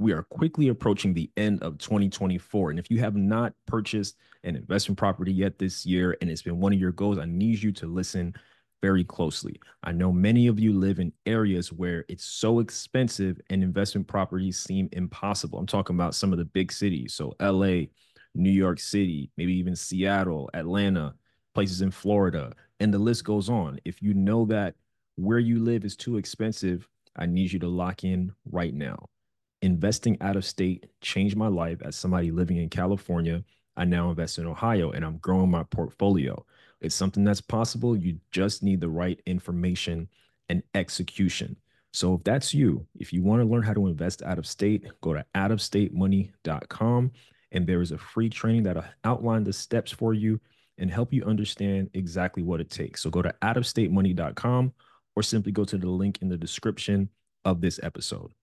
we are quickly approaching the end of 2024. And if you have not purchased an investment property yet this year and it's been one of your goals, I need you to listen very closely. I know many of you live in areas where it's so expensive and investment properties seem impossible. I'm talking about some of the big cities. So LA, New York City, maybe even Seattle, Atlanta, places in Florida, and the list goes on. If you know that where you live is too expensive, I need you to lock in right now. Investing out of state changed my life as somebody living in California. I now invest in Ohio and I'm growing my portfolio. It's something that's possible. You just need the right information and execution. So if that's you, if you want to learn how to invest out of state, go to outofstatemoney.com and there is a free training that'll outline the steps for you and help you understand exactly what it takes. So go to outofstatemoney.com or simply go to the link in the description of this episode.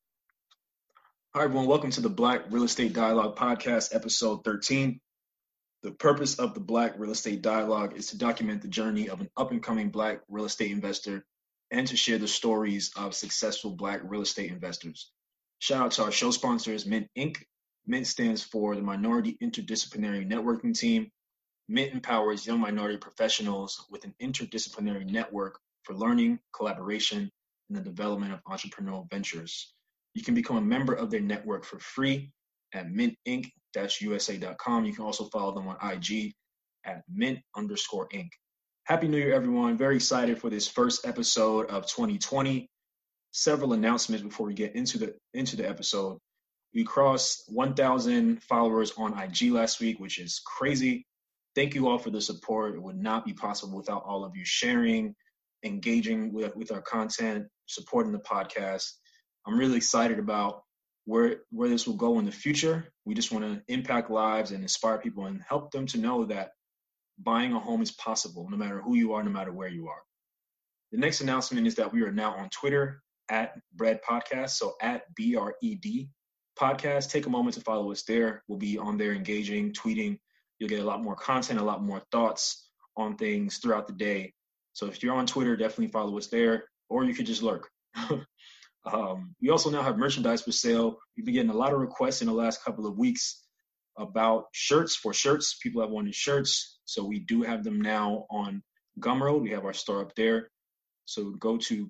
Hi, everyone. Welcome to the Black Real Estate Dialogue Podcast, episode 13. The purpose of the Black Real Estate Dialogue is to document the journey of an up-and-coming Black real estate investor and to share the stories of successful Black real estate investors. Shout out to our show sponsors, Mint Inc. Mint stands for the Minority Interdisciplinary Networking Team. Mint empowers young minority professionals with an interdisciplinary network for learning, collaboration, and the development of entrepreneurial ventures. You can become a member of their network for free at mintinc-usa.com. You can also follow them on IG at mint_Inc. Happy New Year, everyone. Very excited for this first episode of 2020. Several announcements before we get into the episode. We crossed 1,000 followers on IG last week, which is crazy. Thank you all for the support. It would not be possible without all of you sharing, engaging with our content, supporting the podcast. I'm really excited about where this will go in the future. We just want to impact lives and inspire people and help them to know that buying a home is possible, no matter who you are, no matter where you are. The next announcement is that we are now on Twitter at Bread Podcast, so at BRED Podcast. Take a moment to follow us there. We'll be on there engaging, tweeting. You'll get a lot more content, a lot more thoughts on things throughout the day. So if you're on Twitter, definitely follow us there, or you could just lurk. We also now have merchandise for sale. We've been getting a lot of requests in the last couple of weeks about shirts. People have wanted shirts. So we do have them now on Gumroad. We have our store up there. So go to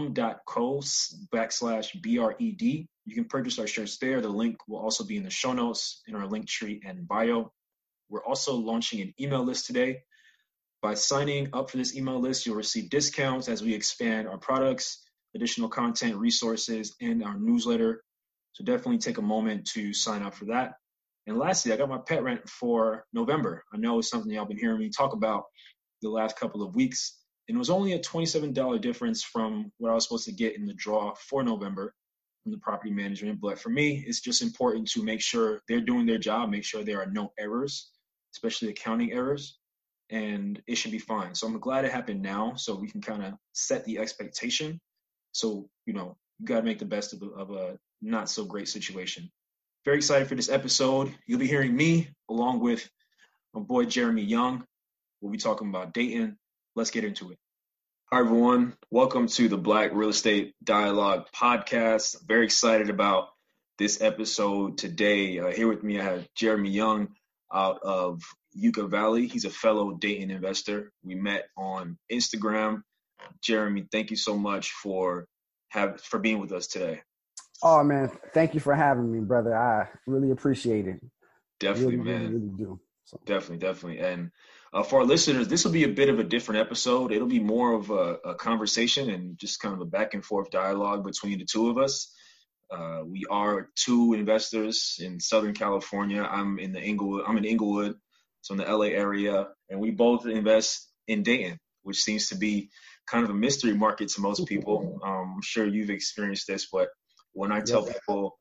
gum.co/BRED. You can purchase our shirts there. The link will also be in the show notes in our link tree and bio. We're also launching an email list today. By signing up for this email list, you'll receive discounts as we expand our products, additional content, resources, and our newsletter. So definitely take a moment to sign up for that. And lastly, I got my pet rent for November. I know it's something y'all been hearing me talk about the last couple of weeks. And it was only a $27 difference from what I was supposed to get in the draw for November from the property management. But for me, it's just important to make sure they're doing their job, make sure there are no errors, especially accounting errors, and it should be fine. So I'm glad it happened now so we can kind of set the expectation. So, you got to make the best of a not so great situation. Very excited for this episode. You'll be hearing me along with my boy, Jeremy Young. We'll be talking about Dayton. Let's get into it. Hi, everyone. Welcome to the Black Real Estate Dialogue Podcast. Very excited about this episode today. Here with me, I have Jeremy Young out of Yucca Valley. He's a fellow Dayton investor. We met on Instagram. Jeremy, thank you so much for being with us today. Oh, man, thank you for having me, brother. I really appreciate it. Definitely, really, man. Really do. So. Definitely. And for our listeners, this will be a bit of a different episode. It'll be more of a conversation and just kind of a back and forth dialogue between the two of us. We are two investors in Southern California. I'm in Inglewood, so in the LA area, and we both invest in Dayton, which seems to be kind of a mystery market to most people. I'm sure you've experienced this, but when I tell people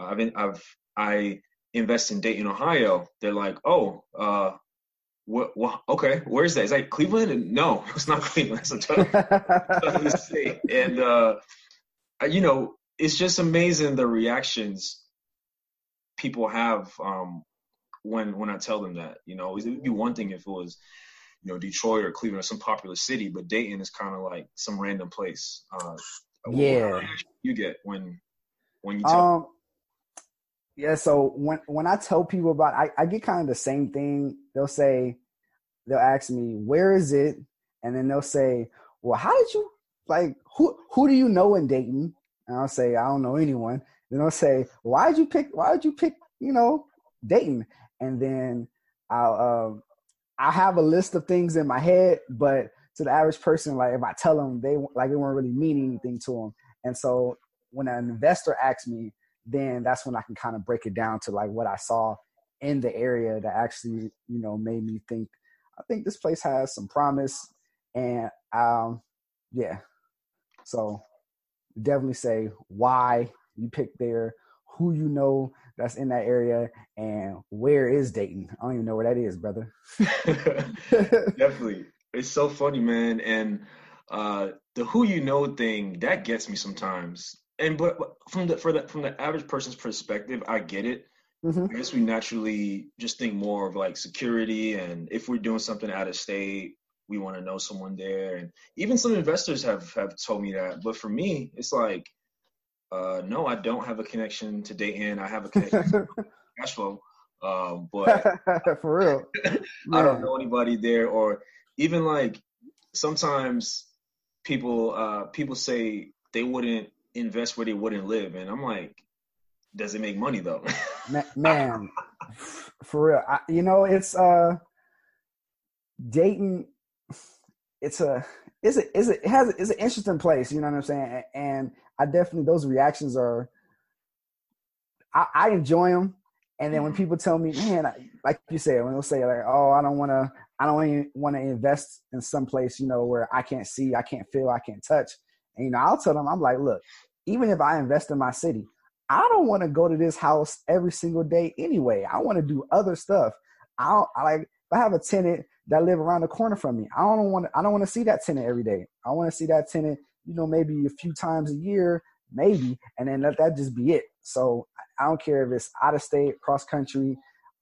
I invest in Dayton, Ohio, they're like, "Oh, okay, where's that? Is that Cleveland?" And no, it's not Cleveland. It's a tough state. And it's just amazing the reactions people have when I tell them that. It would be one thing if it was Detroit or Cleveland or some popular city, but Dayton is kind of like some random place. What you get when you tell Yeah, so when I tell people about, I get kind of the same thing. They'll ask me, where is it? And then they'll say, well, how did you, like, who do you know in Dayton? And I'll say, I don't know anyone. Then they'll say, why did you pick, Dayton? And then I'll have a list of things in my head, but to the average person, like if I tell them, they weren't really meaning anything to them. And so when an investor asks me, then that's when I can kind of break it down to like what I saw in the area that actually, made me think, I think this place has some promise. And yeah, so definitely say why you picked there, who you know that's in that area, and where is Dayton. I don't even know where that is, brother. Definitely. It's so funny, man. And the who you know thing, that gets me sometimes. And but from the average person's perspective, I get it. Mm-hmm. I guess we naturally just think more of like security, and if we're doing something out of state, we want to know someone there. And even some investors have told me that. But for me, it's like, no, I don't have a connection to Dayton. I have a connection to cash flow. But For real. I don't Man. know anybody there. Or even like sometimes people say they wouldn't invest where they wouldn't live, and I'm like, does it make money though? Man, for real. It's Dayton. It's an interesting place. You know what I'm saying? And I definitely, those reactions are, I enjoy them. And then when people tell me, man, like you said, when they'll say like, oh, I don't even want to invest in some place, where I can't see, I can't feel, I can't touch. And, I'll tell them, I'm like, look, even if I invest in my city, I don't want to go to this house every single day anyway. I want to do other stuff. If I have a tenant that live around the corner from me, I don't want to see that tenant every day. I want to see that tenant, maybe a few times a year, maybe, and then let that just be it. So I don't care if it's out of state, cross country,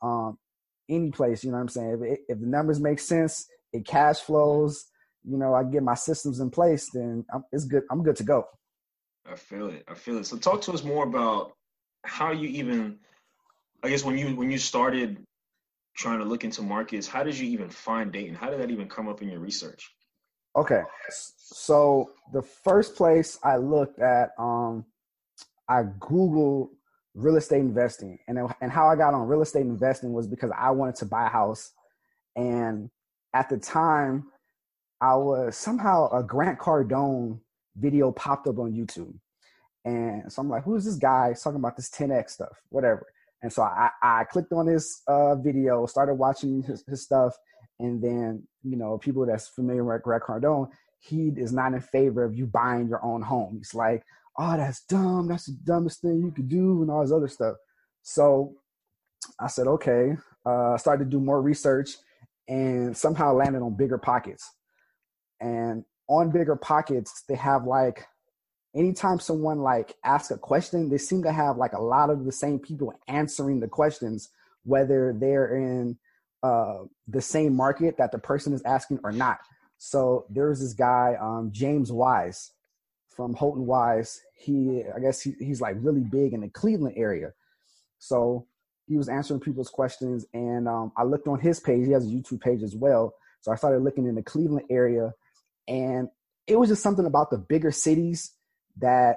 any place, you know what I'm saying? If the numbers make sense, it cash flows, I get my systems in place, then it's good. I'm good to go. I feel it. So talk to us more about how you even, I guess when you started trying to look into markets, how did you even find Dayton? How did that even come up in your research? Okay. So the first place I looked at, I Googled real estate investing, and how I got on real estate investing was because I wanted to buy a house. And at the time, I was somehow a Grant Cardone video popped up on YouTube. And so I'm like, who's this guy talking about this 10X stuff, whatever. And so I clicked on his video, started watching his stuff. And then, people that's familiar with Grant Cardone, he is not in favor of you buying your own home. He's like, oh, that's dumb. That's the dumbest thing you could do and all this other stuff. So I said, okay, started to do more research and somehow landed on Bigger Pockets. And on Bigger Pockets, they have like, anytime someone like asks a question, they seem to have like a lot of the same people answering the questions, whether they're in the same market that the person is asking or not. So there's this guy, James Wise from Houghton Wise. I guess he's like really big in the Cleveland area. So he was answering people's questions, and I looked on his page. He has a YouTube page as well. So I started looking in the Cleveland area, and it was just something about the bigger cities that,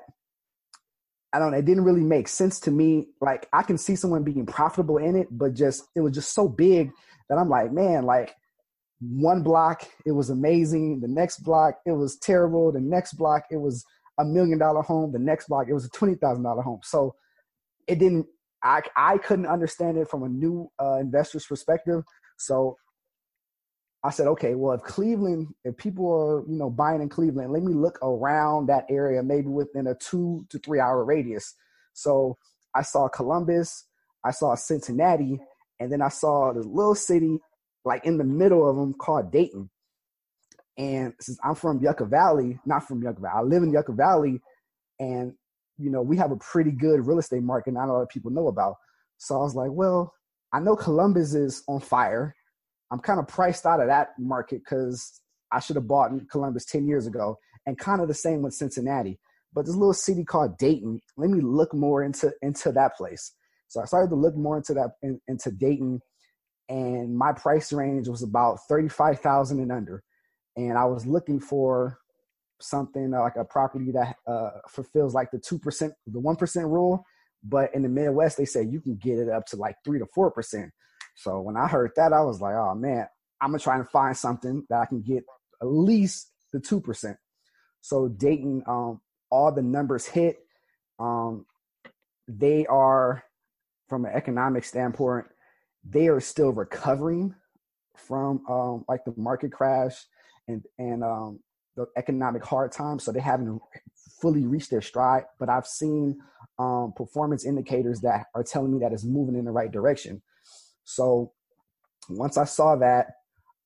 I don't know, it didn't really make sense to me. Like, I can see someone being profitable in it, but it was just so big that I'm like, man, like one block, it was amazing. The next block, it was terrible. The next block, it was $1 million home. The next block, it was a $20,000 home. So it didn't, I couldn't understand it from a new investor's perspective. So I said, okay, well, if people are, buying in Cleveland, let me look around that area, maybe within a 2 to 3 hour radius. So I saw Columbus, I saw Cincinnati, and then I saw this little city like in the middle of them called Dayton. And since I'm from Yucca Valley, not from Yucca Valley, I live in Yucca Valley, and, we have a pretty good real estate market not a lot of people know about. So I was like, well, I know Columbus is on fire. I'm kind of priced out of that market because I should have bought in Columbus 10 years ago, and kind of the same with Cincinnati. But this little city called Dayton, let me look more into that place. So I started to look more into that, into Dayton, and my price range was about 35,000 and under. And I was looking for something like a property that fulfills like the 2%, the 1% rule. But in the Midwest, they say you can get it up to like 3 to 4%. So when I heard that, I was like, oh man, I'm gonna try and find something that I can get at least the 2%. So Dayton, all the numbers hit. They are, from an economic standpoint, they are still recovering from like the market crash and the economic hard times. So they haven't fully reached their stride, but I've seen performance indicators that are telling me that it's moving in the right direction. So once I saw that,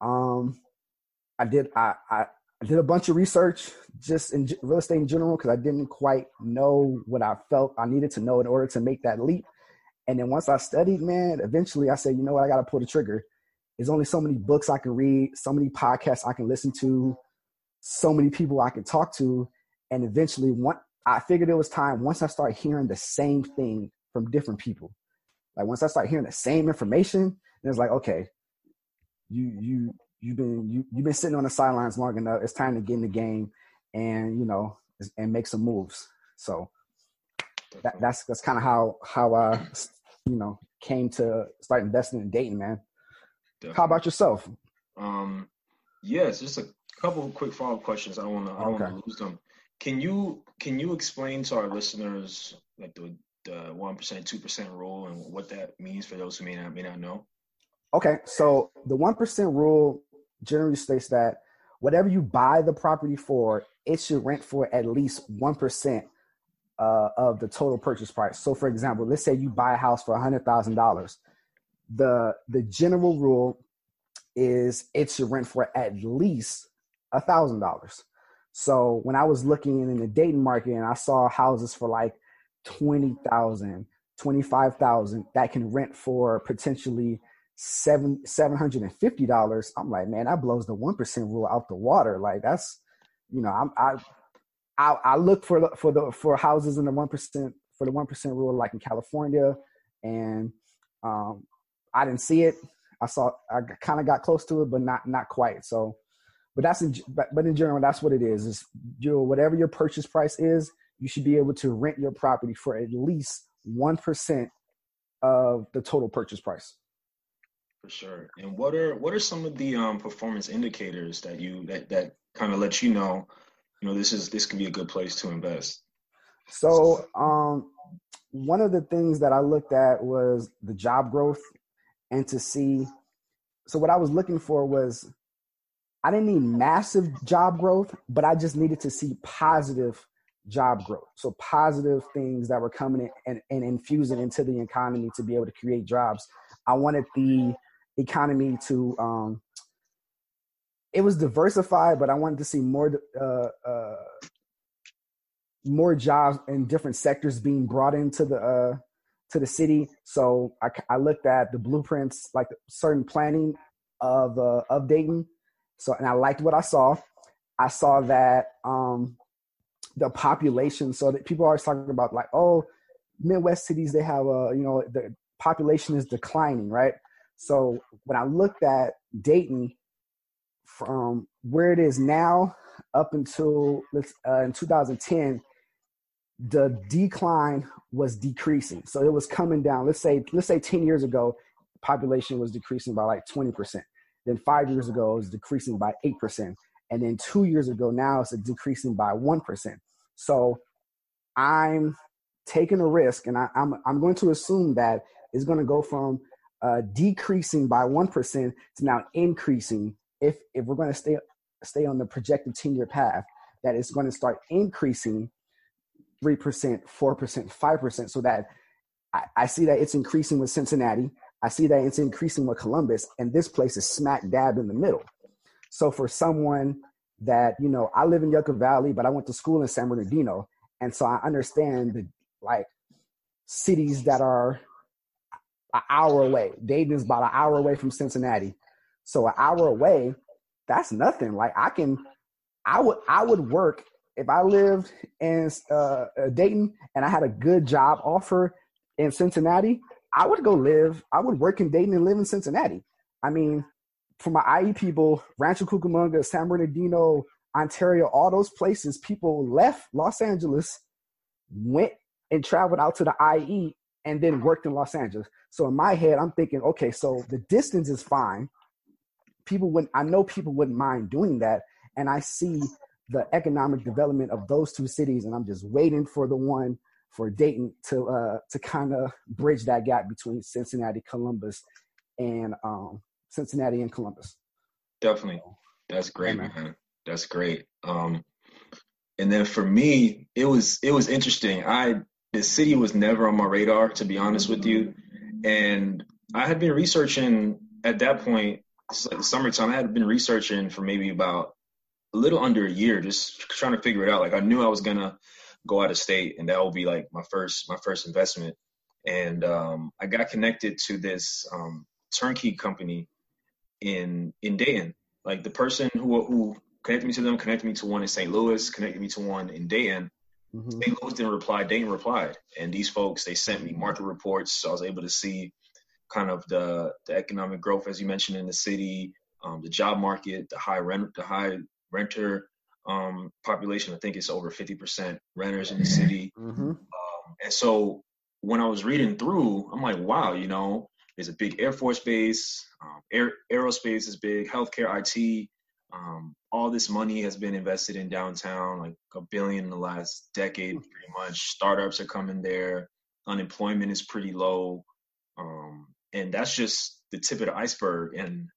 I did a bunch of research just in real estate in general, because I didn't quite know what I felt I needed to know in order to make that leap. And then once I studied, man, eventually I said, you know what, I got to pull the trigger. There's only so many books I can read, so many podcasts I can listen to, so many people I can talk to. And eventually I figured it was time, once I started hearing the same thing from different people. Like once I started hearing the same information, it's like, okay, you've been sitting on the sidelines long enough. It's time to get in the game and, and make some moves. So that's kind of how I, came to start investing in Dayton, man. Definitely. How about yourself? Yes, just a couple of quick follow-up questions. I don't want to lose them. Can you explain to our listeners like the 1%, 2% rule and what that means for those who may not know? Okay, so the 1% rule generally states that whatever you buy the property for, it should rent for at least 1% of the total purchase price. So for example, let's say you buy a house for $100,000. The general rule is it should rent for at least $1,000. So when I was looking in the Dayton market and I saw houses for like $20,000, $25,000 that can rent for potentially $750, I'm like, man, that blows the 1% rule out the water. Like that's, I look for houses in the 1% for the 1% rule, like in California, and I didn't see it. I kind of got close to it, but not quite. So, but in general, that's what it is. Is whatever your purchase price is, you should be able to rent your property for at least 1% of the total purchase price. For sure. And what are some of the performance indicators that kind of let you know, this can be a good place to invest? So one of the things that I looked at was the job growth, and to see. So what I was looking for was, I didn't need massive job growth, but I just needed to see positive job growth. So positive things that were coming in and infusing into the economy to be able to create jobs. I wanted the economy to, it was diversified, but I wanted to see more jobs in different sectors being brought into the city. So I looked at the blueprints, like certain planning of Dayton. So, and I liked what I saw. I saw that the population, so that people are always talking about like, oh, Midwest cities, they have the population is declining, right? So when I looked at Dayton, from where it is now up until in 2010, the decline was decreasing. So it was coming down. Let's say 10 years ago, population was decreasing by like 20%. Then 5 years ago, it was decreasing by 8%. And then 2 years ago, now it's decreasing by 1%. So I'm taking a risk, and I'm going to assume that it's going to go from decreasing by 1% to now increasing. If we're going to stay on the projected 10-year path, that it's going to start increasing 3%, 4%, 5%, so that I see that it's increasing with Cincinnati. I see that it's increasing with Columbus, and this place is smack dab in the middle. So for someone that, I live in Yucca Valley, but I went to school in San Bernardino. And so I understand the cities that are an hour away. Dayton is about an hour away from Cincinnati. So an hour away, that's nothing. Like I would work if I lived in Dayton and I had a good job offer in Cincinnati. I would work in Dayton and live in Cincinnati. I mean, for my IE people, Rancho Cucamonga, San Bernardino, Ontario, all those places, people left Los Angeles, went and traveled out to the IE, and then worked in Los Angeles. So in my head, I'm thinking, okay, so the distance is fine. I know people wouldn't mind doing that. And I see the economic development of those two cities, and I'm just waiting for the one for Dayton to kind of bridge that gap between Cincinnati, Columbus. Definitely. That's great, man. That's great. And then for me, it was interesting. The city was never on my radar, to be honest with you. And I had been researching at that point, it's like the summertime, I had been researching for maybe about a little under a year, just trying to figure it out. Like I knew I was gonna go out of state, and that would be like my first investment. And I got connected to this turnkey company in Dayton. Like the person who connected me to them connected me to one in St. Louis, connected me to one in Dayton. Mm-hmm. St. Louis didn't reply, Dayton replied. And these folks, they sent me market reports, so I was able to see kind of the economic growth, as you mentioned, in the city, the job market, the high renter population. I think it's over 50% renters in the city. Mm-hmm. And so when I was reading through, I'm like, wow, there's a big Air Force base, aerospace is big, healthcare, IT. All this money has been invested in downtown, like $1 billion in the last decade, pretty much. Startups are coming there. Unemployment is pretty low. And that's just the tip of the iceberg. And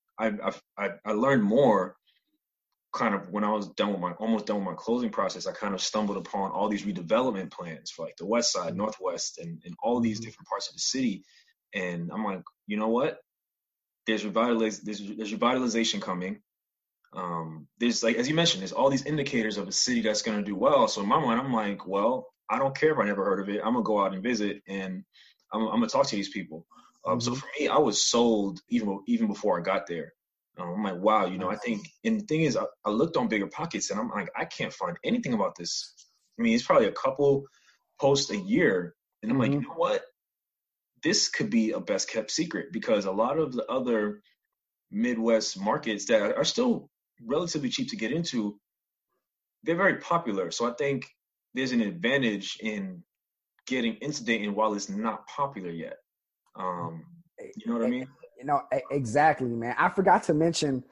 I learned more kind of when I was almost done with my closing process. I kind of stumbled upon all these redevelopment plans for like the West Side, Northwest, and all these different parts of the city. And I'm like, you know what? There's revitalization coming. There's, like, as you mentioned, there's all these indicators of a city that's going to do well. So in my mind, I'm like, well, I don't care if I never heard of it. I'm going to go out and visit, and I'm going to talk to these people. So for me, I was sold even before I got there. I'm like, wow, I think, and the thing is, I looked on BiggerPockets, and I'm like, I can't find anything about this. I mean, it's probably a couple posts a year. And I'm like, you know what? This could be a best kept secret, because a lot of the other Midwest markets that are still relatively cheap to get into, they're very popular. So I think there's an advantage in getting into Dayton while it's not popular yet. You know what I mean? Exactly, man. I forgot to mention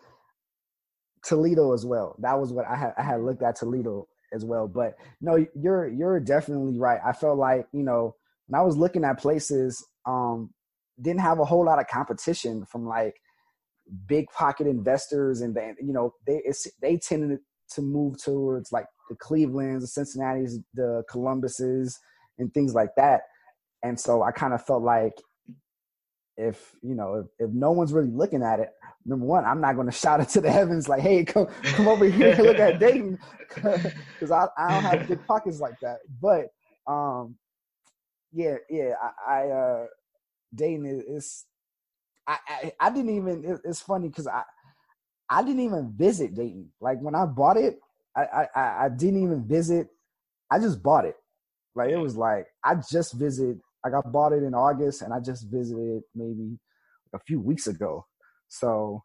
Toledo as well. That was what I had looked at Toledo as well. But no, you're definitely right. I felt like, when I was looking at places, didn't have a whole lot of competition from like big pocket investors, and they tended to move towards like the Clevelands, the Cincinnatis, the Columbuses, and things like that. And so I kind of felt like if no one's really looking at it, number one, I'm not going to shout it to the heavens like, hey, come over here and look at Dayton, because I don't have big pockets like that. But Dayton is I didn't even, it's funny because I didn't even visit Dayton. Like when I bought it, I didn't even visit. I just bought it. Like it was like I just visited. Like I bought it in August, and I just visited maybe a few weeks ago. So,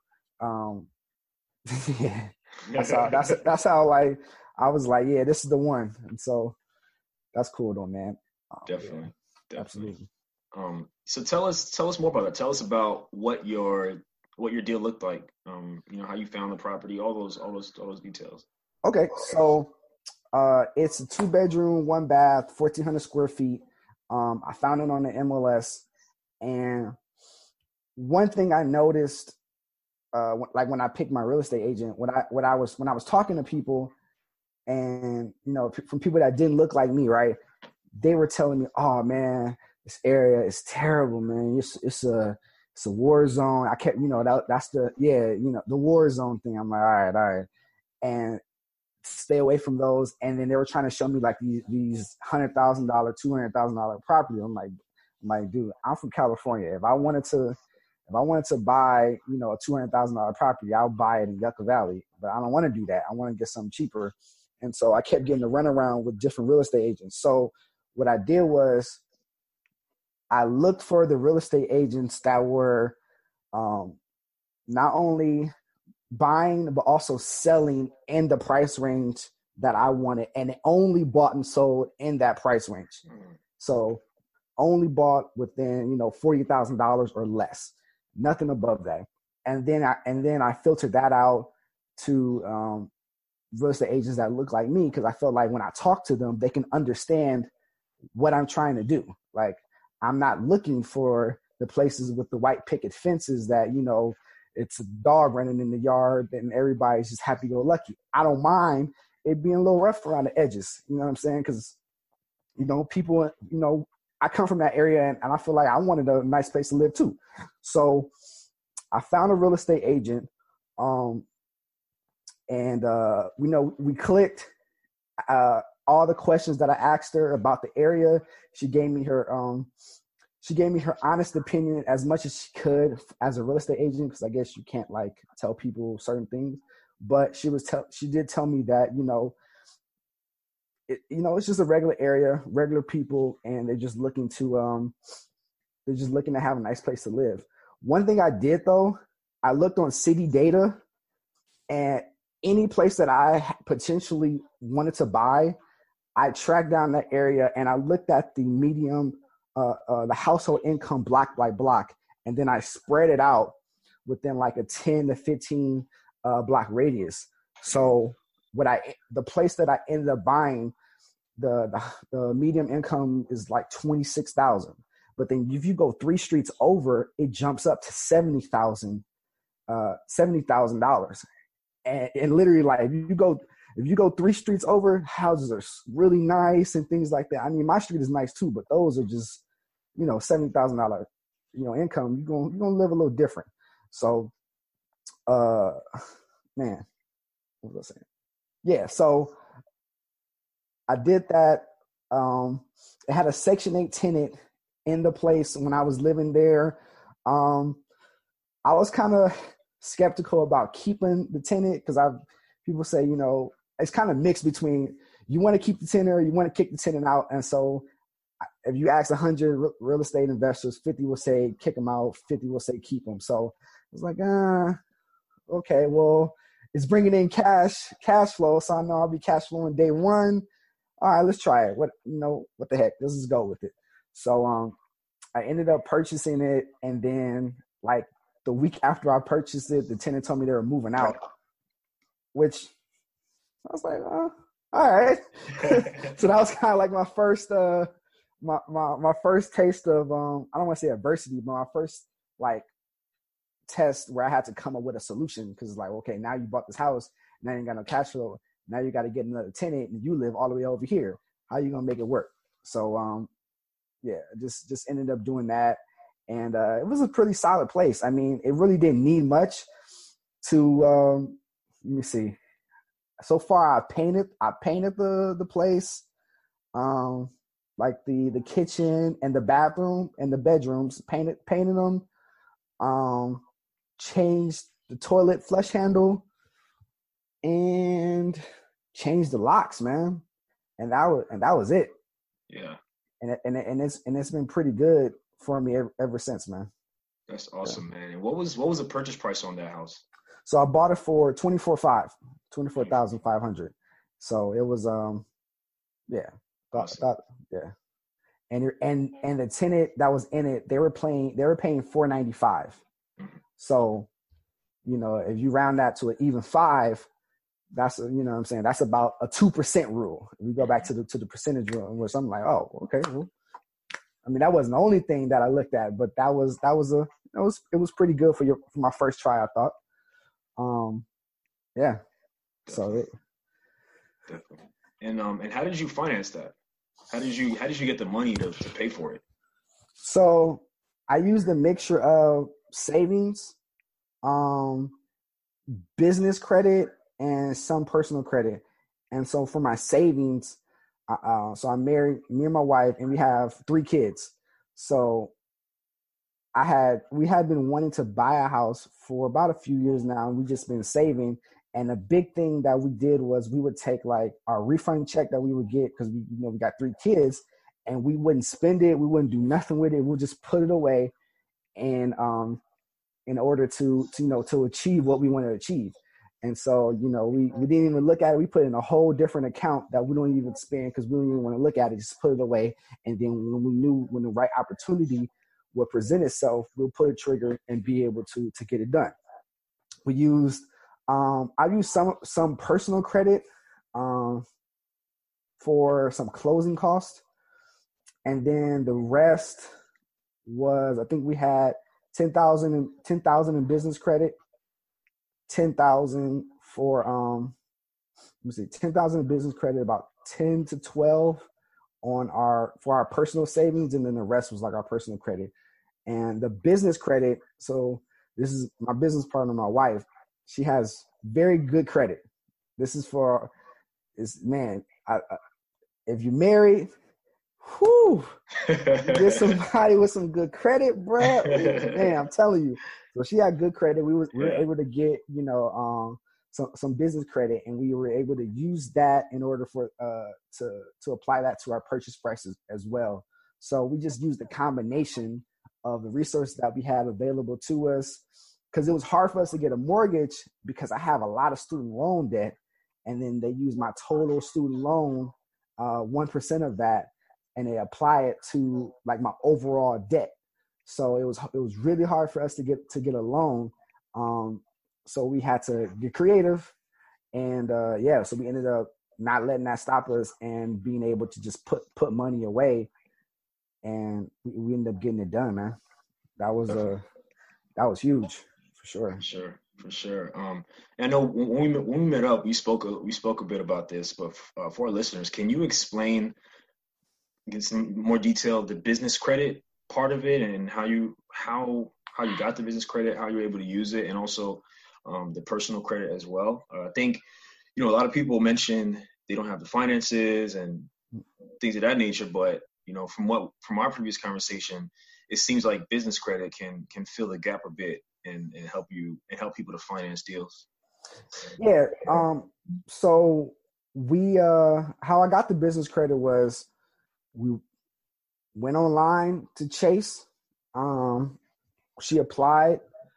yeah, that's how like I was like, yeah, this is the one. And so that's cool though, man. Definitely. Absolutely. So tell us more about that. Tell us about what your deal looked like. How you found the property, all those details. Okay, so it's a 2-bedroom, 1 bath, 1,400 square feet. I found it on the MLS, and one thing I noticed, when I picked my real estate agent, when I was talking to people, and from people that didn't look like me, right? They were telling me, "Oh man, this area is terrible, man. It's a war zone." I kept, that's the war zone thing. I'm like, all right, and stay away from those. And then they were trying to show me like these $100,000, $200,000 property. I'm like, dude, I'm from California. If I wanted to buy, a $200,000 property, I'll buy it in Yucca Valley. But I don't want to do that. I want to get something cheaper. And so I kept getting to run around with different real estate agents. So what I did was I looked for the real estate agents that were not only buying but also selling in the price range that I wanted, and it only bought and sold in that price range. So only bought within $40,000 or less, nothing above that. And then I filtered that out to real estate agents that look like me, because I felt like when I talk to them, they can understand what I'm trying to do. Like, I'm not looking for the places with the white picket fences that, it's a dog running in the yard and everybody's just happy-go-lucky. I don't mind it being a little rough around the edges. You know what I'm saying? Because, people, I come from that area and I feel like I wanted a nice place to live too. So I found a real estate agent, and we clicked all the questions that I asked her about the area. She gave me her honest opinion as much as she could as a real estate agent, because I guess you can't like tell people certain things. But she did tell me that it's just a regular area, regular people, and they're just looking to have a nice place to live. One thing I did though, I looked on city data, and any place that I potentially wanted to buy, I tracked down that area and I looked at the medium, the household income block by block, and then I spread it out within like a 10 to 15 block radius. So the place that I ended up buying, the medium income is like 26,000. But then if you go 3 streets over, it jumps up to $70,000. And literally, like, if you go 3 streets over, houses are really nice and things like that. I mean, my street is nice too, but those are just, $70,000, income. You're gonna live a little different. So, man, what was I saying? Yeah. So I did that. It had a Section 8 tenant in the place when I was living there. I was kind of skeptical about keeping the tenant, because people say, it's kind of mixed between you want to keep the tenant or you want to kick the tenant out. And so if you ask 100 real estate investors, 50 will say kick them out, 50 will say keep them. So I was like, okay, well, it's bringing in cash flow, so I know I'll be cash flowing day one. All right, let's try it. What the heck? Let's just go with it. So I ended up purchasing it, and then like the week after I purchased it, the tenant told me they were moving out, which I was like, all right. So that was kind of like my first, my first taste of, I don't want to say adversity, but my first like test where I had to come up with a solution, because it's like, okay, now you bought this house, now you ain't got no cash flow. Now you got to get another tenant, and you live all the way over here. How are you gonna make it work? So, just ended up doing that. And it was a pretty solid place. I mean, it really didn't need much to, let me see. So far, I painted the place, like the kitchen and the bathroom and the bedrooms, painted them, changed the toilet flush handle, and changed the locks, man. And that was it. Yeah. And it's been pretty good for me ever since, man. That's awesome, man. And what was the purchase price on that house? So I bought it for $24,500. So it was awesome. Yeah. And the tenant that was in it, they were paying $495. Mm-hmm. So, if you round that to an even 5, that's what I'm saying, that's about a 2% rule. If we go back to the percentage rule, where I'm like, oh, okay, well, I mean, that wasn't the only thing that I looked at, but it was pretty good for my first try, I thought. Yeah. Definitely. And how did you finance that? How did you get the money to pay for it? So I used a mixture of savings, business credit, and some personal credit. And so for my savings, so I'm married, me and my wife, and we have 3 kids. So we had been wanting to buy a house for about a few years now, and we just been saving. And the big thing that we did was we would take like our refund check that we would get, because we got 3 kids, and we wouldn't spend it. We wouldn't do nothing with it. We'll just put it away, and in order to to achieve what we want to achieve. And so, we didn't even look at it. We put it in a whole different account that we don't even spend because we don't even want to look at it. Just put it away. And then when the right opportunity will present itself, we'll put a trigger and be able to get it done. We used, I used some personal credit for some closing costs. And then the rest was, I think we had 10,000 in business credit, 10,000 for 10,000 in business credit, about 10 to 12 for our personal savings, and then the rest was like our personal credit. And the business credit, so this is my business partner, my wife. She has very good credit. This is for if you're married, whew, get somebody with some good credit, bro. Man, I'm telling you. So she had good credit. We were able to get, some business credit, and we were able to use that in order for to apply that to our purchase prices as well. So we just used the combination of the resources that we had available to us, because it was hard for us to get a mortgage because I have a lot of student loan debt, and then they use my total student loan, 1% of that, and they apply it to like my overall debt. So it was really hard for us to get a loan. So we had to get creative, and so we ended up not letting that stop us and being able to just put money away, and we ended up getting it done, man. That was huge for sure. For sure. I know when we met up, we spoke a bit about this, but for our listeners, can you explain, get some more detail, the business credit part of it, and how you got the business credit, how you were able to use it, and also the personal credit as well? I think a lot of people mention they don't have the finances and things of that nature, but from our previous conversation, it seems like business credit can fill the gap a bit and help people to finance deals. Yeah. So we how I got the business credit was we went online to Chase. She applied,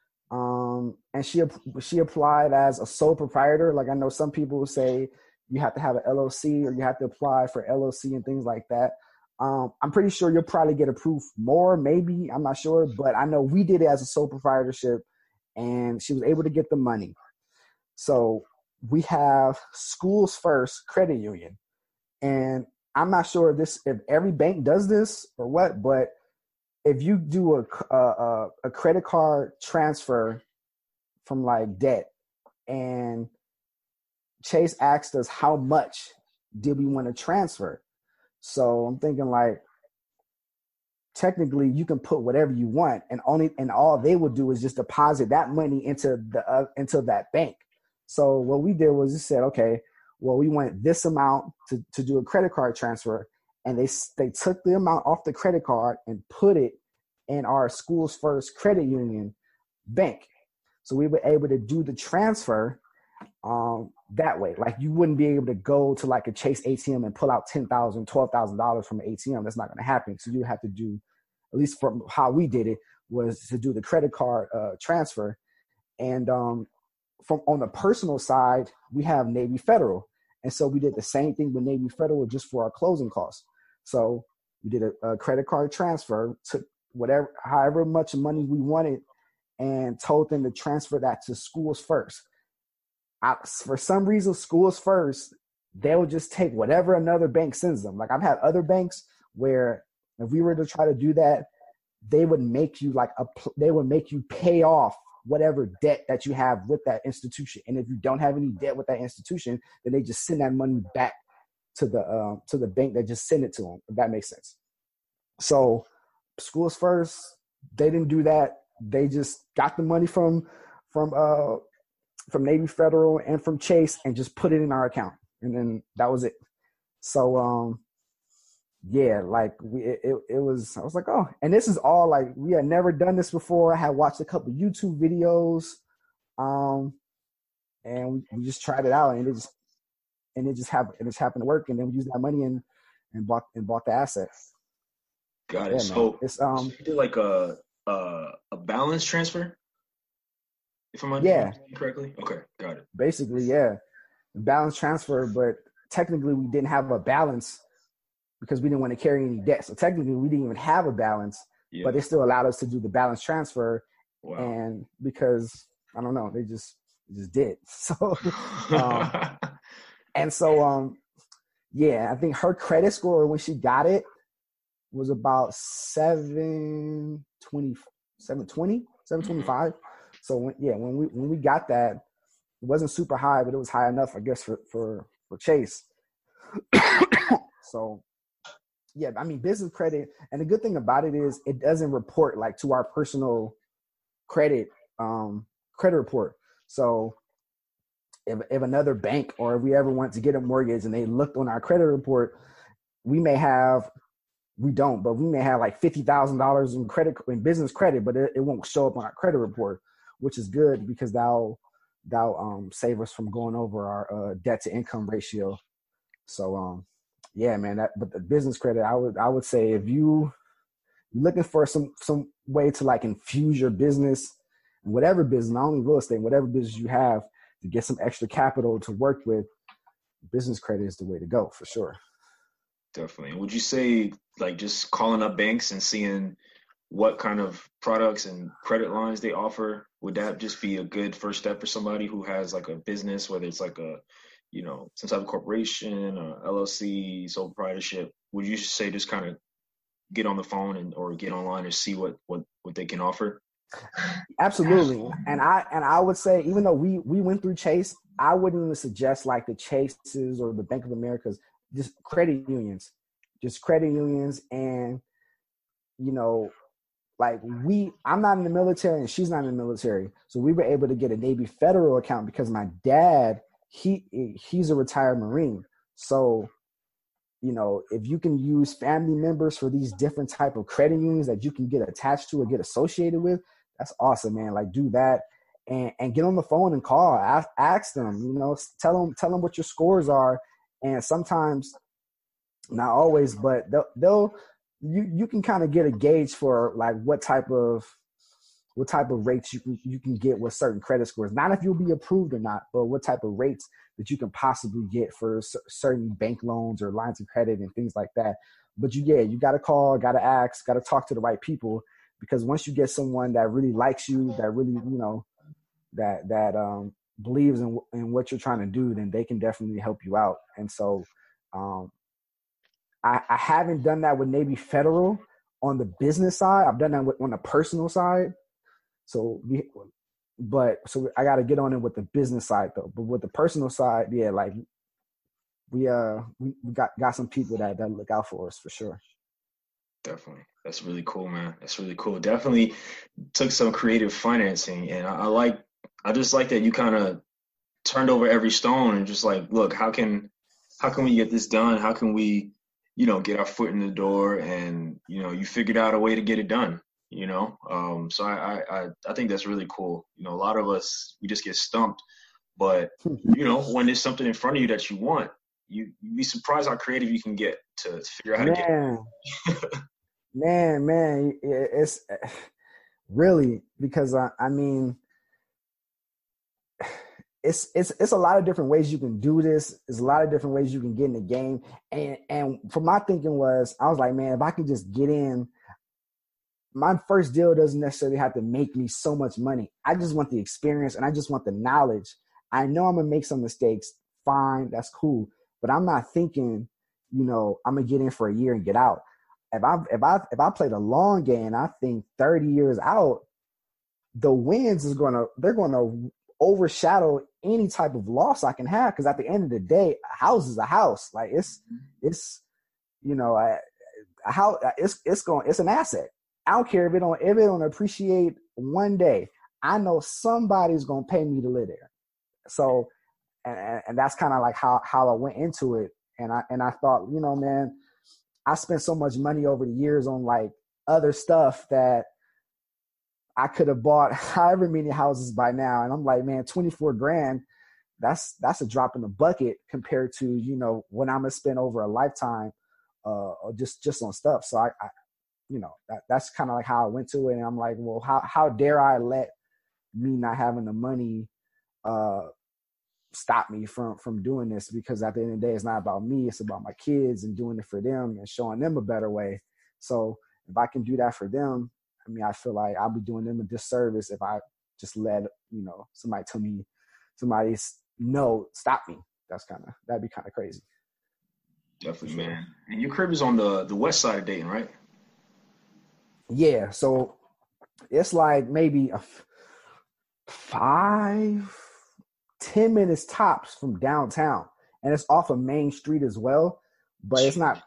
and she applied as a sole proprietor. Like, I know some people say you have to have an LLC or you have to apply for LLC and things like that. I'm pretty sure you'll probably get approved more, maybe, I'm not sure, but I know we did it as a sole proprietorship, and she was able to get the money. So we have Schools First Credit Union, and I'm not sure if every bank does this or what, but if you do a credit card transfer from like debt, and Chase asked us how much did we want to transfer. So I'm thinking, like, technically you can put whatever you want, and all they would do is just deposit that money into that bank. So what we did was just said, okay, well, we want this amount to do a credit card transfer, and they took the amount off the credit card and put it in our Schools First Credit Union bank. So we were able to do the transfer that way. Like, you wouldn't be able to go to like a Chase ATM and pull out $10,000, $12,000 from an ATM. That's not going to happen. So you have to do, at least from how we did it, was to do the credit card transfer. And from on the personal side, we have Navy Federal. And so we did the same thing with Navy Federal just for our closing costs. So we did a credit card transfer, took however much money we wanted, and told them to transfer that to Schools First. For some reason, Schools First, they would just take whatever another bank sends them. Like, I've had other banks where if we were to try to do that, they would make you pay off whatever debt that you have with that institution. And if you don't have any debt with that institution, then they just send that money back to the bank that just sent it to them, if that makes sense. So Schools First, they didn't do that. They just got the money from Navy Federal and from Chase and just put it in our account, and then that was it. So like it was, I was like, oh, and this is all, like, we had never done this before. I had watched a couple YouTube videos, and we just tried it out, and it just happened to work, and then we used that money and bought the asset. Got it. Yeah, man. So, It's so you did like a balance transfer, if I'm yeah, understanding correctly. Okay, got it. basically, yeah. Balance transfer, but technically we didn't have a balance because we didn't want to carry any debt. So technically we didn't even have a balance, but Yeah. they still allowed us to do the balance transfer. Wow. And because I don't know, they just did. So um and so yeah, I think her credit score when she got it was about 720, 720, 725. So when we got that, it wasn't super high, but it was high enough, I guess, for Chase. So yeah, I mean, business credit, and the good thing about it is it doesn't report like to our personal credit credit report. So if another bank or if we ever want to get a mortgage and they looked on our credit report, we may have we don't, but we may have like $50,000 in credit in business credit, but it won't show up on our credit report, which is good because that'll save us from going over our debt to income ratio. So yeah, man, but the business credit, I would say if you're looking for some way to like infuse your business, whatever business, not only real estate, whatever business you have, to get some extra capital to work with, business credit is the way to go for sure. Definitely. And would you say like just calling up banks and seeing what kind of products and credit lines they offer, would that just be a good first step for somebody who has like a business, whether it's like a, some type of corporation or LLC, sole proprietorship? Would you say just kind of get on the phone or get online and see what they can offer? Absolutely. And I would say, even though we went through Chase, I wouldn't even suggest like the Chases or the Bank of America's, just credit unions. And like I'm not in the military and she's not in the military, so we were able to get a Navy Federal account because my dad, he's a retired Marine. So if you can use family members for these different type of credit unions that you can get attached to or get associated with, that's awesome, man. Like, do that and get on the phone and call, ask them, tell them what your scores are. And sometimes, not always, but you can kind of get a gauge for like what type of rates you can get with certain credit scores. Not if you'll be approved or not, but what type of rates that you can possibly get for certain bank loans or lines of credit and things like that. But you got to call, got to ask, got to talk to the right people, because once you get someone that really likes you, that really, that believes in what you're trying to do, then they can definitely help you out. And so I haven't done that with Navy Federal on the business side. I've done that on the personal side. So I got to get on it with the business side though. But with the personal side, yeah, like we got some people that look out for us for sure. Definitely. That's really cool, man. That's really cool. Definitely took some creative financing, and I just like that you kind of turned over every stone and just like, look, how can we get this done? How can we, get our foot in the door? And you figured out a way to get it done. So I think that's really cool. A lot of us, we just get stumped, but when there's something in front of you that you want, you'd be surprised how creative you can get to figure out how to get it. Man, it's really, because I mean, it's a lot of different ways you can do this. There's a lot of different ways you can get in the game. And for my thinking I was like, man, if I can just get in, my first deal doesn't necessarily have to make me so much money. I just want the experience and I just want the knowledge. I know I'm gonna make some mistakes. Fine, that's cool. But I'm not thinking, I'm gonna get in for a year and get out. If I play the long game, I think 30 years out, the wins they're gonna overshadow any type of loss I can have. Because at the end of the day, a house is a house. Like it's a house. It's an asset. I don't care if it don't appreciate one day. I know somebody's gonna pay me to live there. So, and that's kind of like how I went into it. And I thought, man, I spent so much money over the years on like other stuff that I could have bought however many houses by now. And I'm like, man, 24 grand, that's a drop in the bucket compared to, what I'm gonna spend over a lifetime, just on stuff. So that's kind of like how I went to it. And I'm like, well, how dare I let me not having the money stop me from doing this? Because at the end of the day, it's not about me, it's about my kids and doing it for them and showing them a better way. So if I can do that for them, I mean, I feel like I'll be doing them a disservice if I just let somebody tell me, no, stop me. That'd be kind of crazy. Definitely, sure. Man. And your crib is on the west side of Dayton, right? Yeah, so it's like maybe 5-10 minutes tops from downtown, and it's off of Main Street as well, but it's not.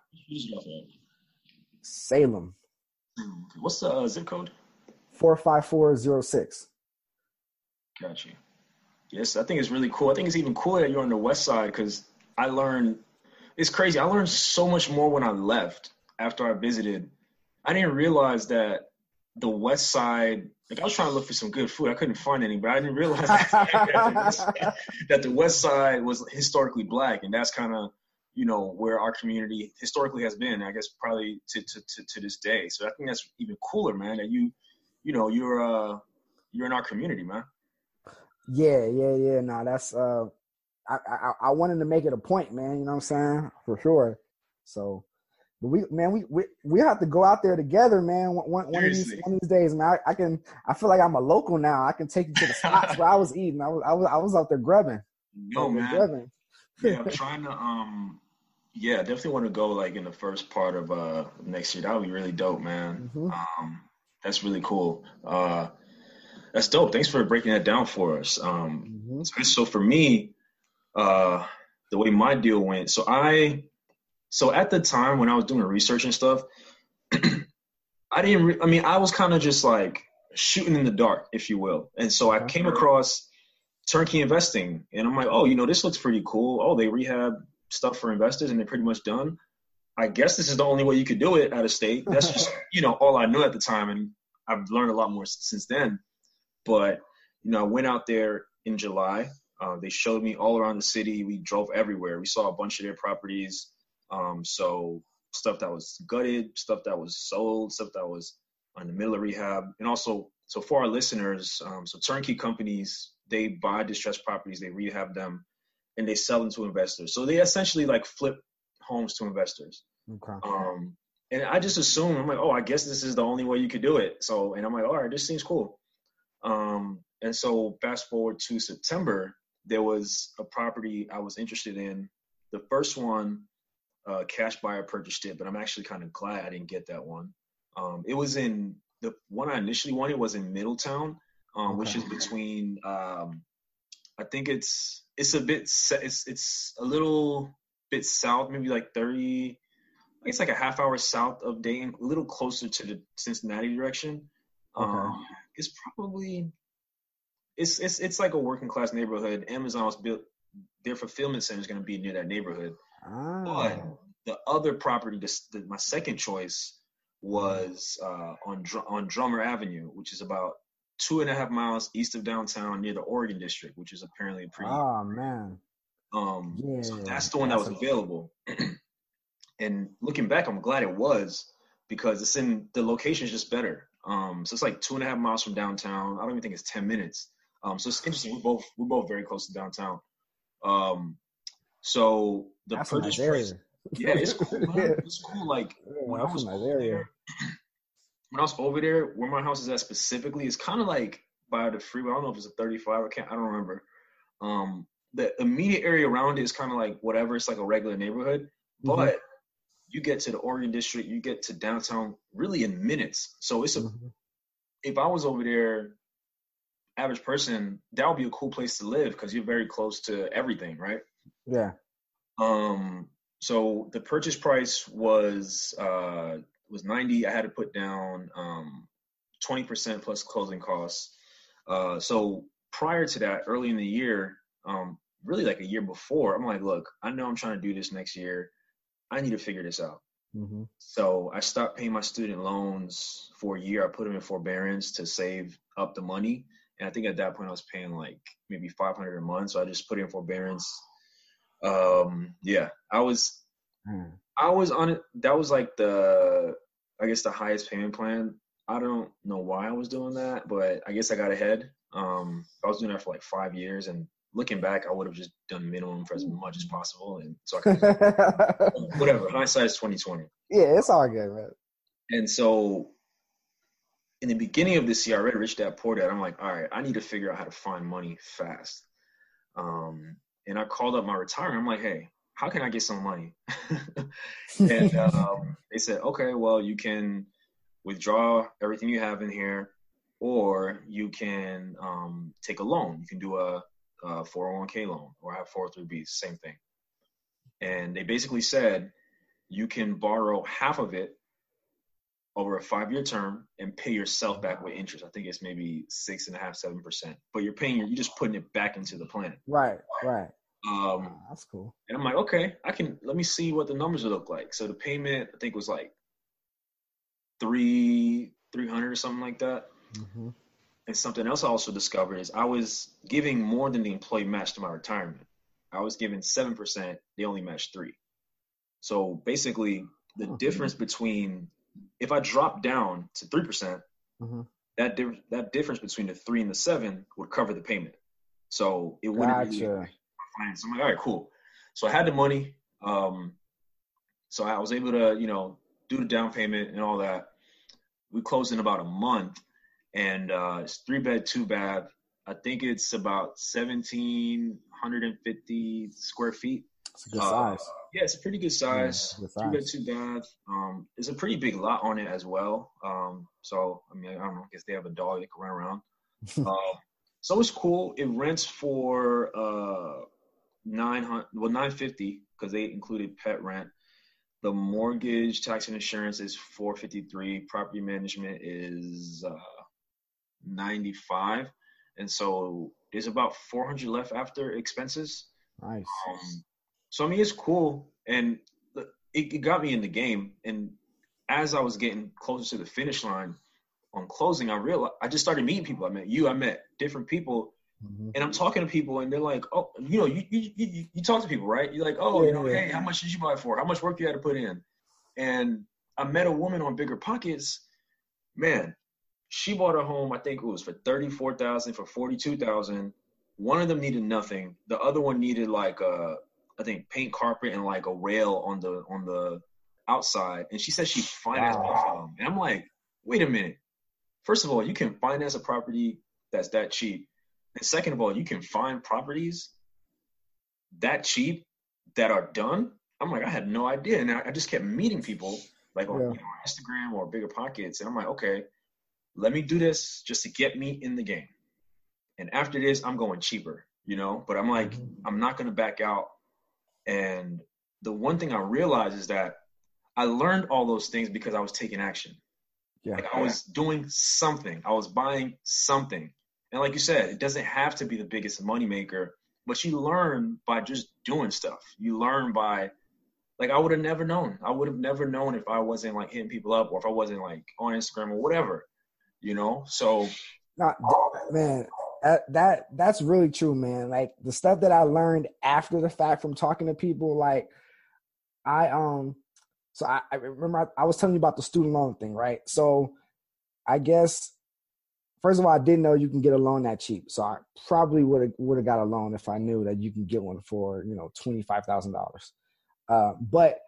Salem. What's the zip code? 45406. Got you. Yes, I think it's really cool. I think it's even cooler that you're on the west side, because it's crazy. I learned so much more when I left after I visited. I didn't realize that the west side, like I was trying to look for some good food. I couldn't find any, but I didn't realize that the west side was historically Black. And that's kind of, where our community historically has been, I guess, probably to this day. So I think that's even cooler, man, that you're in our community, man. Yeah. No, that's I wanted to make it a point, man. You know what I'm saying? For sure. So, but we have to go out there together, man. One of these days, man. I feel like I'm a local now. I can take you to the spots where I was eating. I was out there grubbing. No, man. Grubbing. Yeah, I'm trying to definitely want to go like in the first part of next year. That would be really dope, man. Mm-hmm. That's really cool. That's dope. Thanks for breaking that down for us. Mm-hmm. So for me, the way my deal went, so at the time when I was doing the research and stuff, I was kind of just like shooting in the dark, if you will. And so I came across turnkey investing, and I'm like, oh, this looks pretty cool. Oh, they rehab stuff for investors and they're pretty much done. I guess this is the only way you could do it out of state. That's just, all I knew at the time. And I've learned a lot more since then. But, I went out there in July. They showed me all around the city. We drove everywhere. We saw a bunch of their properties. So stuff that was gutted, stuff that was sold, stuff that was in the middle of rehab. And also, so for our listeners, so turnkey companies, they buy distressed properties, they rehab them, and they sell them to investors. So they essentially like flip homes to investors. Okay. And I just assumed, I'm like, I guess this is the only way you could do it. So, and I'm like, all right, this seems cool. And so fast forward to September, there was a property I was interested in. The first one, cash buyer purchased it, but I'm actually kind of glad I didn't get that one. It was in the one I initially wanted was in Middletown, which is between, I think it's a little bit south, maybe like 30, it's like a half hour south of Dayton, a little closer to the Cincinnati direction. Okay. It's probably, it's like a working class neighborhood. Amazon's built, their fulfillment center is going to be near that neighborhood. Oh. But the other property, my second choice was on Drummer Avenue, which is about 2.5 miles east of downtown near the Oregon District, which is apparently pretty. Oh, man. So that's the one that was available. And looking back, I'm glad it was, because the location is just better. So it's like 2.5 miles from downtown. I don't even think it's 10 minutes. So it's interesting. We're both very close to downtown. So the that's purchase price, yeah, it's cool, man. It's cool. Like when I was over there, where my house is at specifically, it's kind of like by the freeway. I don't know if it's a 35. I don't remember. The immediate area around it is kind of like whatever. It's like a regular neighborhood, but you get to the Oregon District, you get to downtown really in minutes. So it's if I was over there, average person, that would be a cool place to live because you're very close to everything, right? Yeah. So the purchase price was 90. I had to put down 20% plus closing costs. So prior to that, early in the year, really like a year before, I'm like, look, I know I'm trying to do this next year. I need to figure this out. So I stopped paying my student loans for a year. I put them in forbearance to save up the money. And I think at that point I was paying like maybe $500 a month. So I just put in forbearance. I was on it. That was like the I guess, the highest payment plan. I don't know why I was doing that, but I guess I got ahead. I was doing that for like 5 years, and looking back, I would have just done minimum for as much as possible, and so I could whatever. Hindsight is 2020. Yeah, it's all good, man. And so in the beginning of this year, I read Rich Dad Poor Dad. I'm like, all right, I need to figure out how to find money fast. And I called up my retirement. I'm like, hey, how can I get some money? And they said, okay, well, you can withdraw everything you have in here, or you can take a loan. You can do a 401k loan or have 403bs, same thing. And they basically said you can borrow half of it over a 5-year term and pay yourself back with interest. I think it's maybe 6.5%, 7%. But you're just putting it back into the plan. Right. That's cool. And I'm like, okay, let me see what the numbers would look like. So the payment, I think, was like $300 or something like that. Mm-hmm. And something else I also discovered is I was giving more than the employee matched to my retirement. I was giving 7%. They only matched 3%. So basically, the difference between, if I drop down to 3%, that difference between the 3 and the 7 would cover the payment. So it wouldn't really affect my finance. I'm like, all right, cool. So I had the money. So I was able to, do the down payment and all that. We closed in about a month, and it's 3-bed, 2-bath. I think it's about 1,750 square feet. It's a good size. Yeah, it's a pretty good size. 3-bed, 2-bath. There's a pretty big lot on it as well. So I mean, I don't know. I guess they have a dog that can run around. So it's cool. It rents for $950 because they included pet rent. The mortgage, tax, and insurance is $453. Property management is $95, and so there's about $400 left after expenses. Nice. So I mean, it's cool, and it got me in the game. And as I was getting closer to the finish line on closing, I realized I just started meeting people. I met different people. And I'm talking to people, and they're like, oh, you talk to people, right? You're like, oh, hey, how much did you buy for? How much work you had to put in? And I met a woman on Bigger Pockets. Man, she bought a home, I think it was for $34,000, for $42,000. One of them needed nothing. The other one needed like I think paint carpet and like a rail on the outside. And she said she financed both of them. And I'm like, wait a minute. First of all, you can finance a property that's that cheap. And second of all, you can find properties that cheap that are done. I'm like, I had no idea. And I just kept meeting people like on Instagram or Bigger Pockets. And I'm like, okay, let me do this just to get me in the game. And after this, I'm going cheaper, But I'm like, I'm not going to back out. And the one thing I realized is that I learned all those things because I was taking action. Yeah. Like I was doing something. I was buying something. And like you said, it doesn't have to be the biggest moneymaker, but you learn by just doing stuff. You learn by, like, I would have never known. I would have never known if I wasn't like hitting people up or if I wasn't like on Instagram or whatever, So, man, that's really true, man. Like the stuff that I learned after the fact from talking to people, like I remember I was telling you about the student loan thing, right? So I guess. First of all, I didn't know you can get a loan that cheap. So I probably would have got a loan if I knew that you can get one for, $25,000. But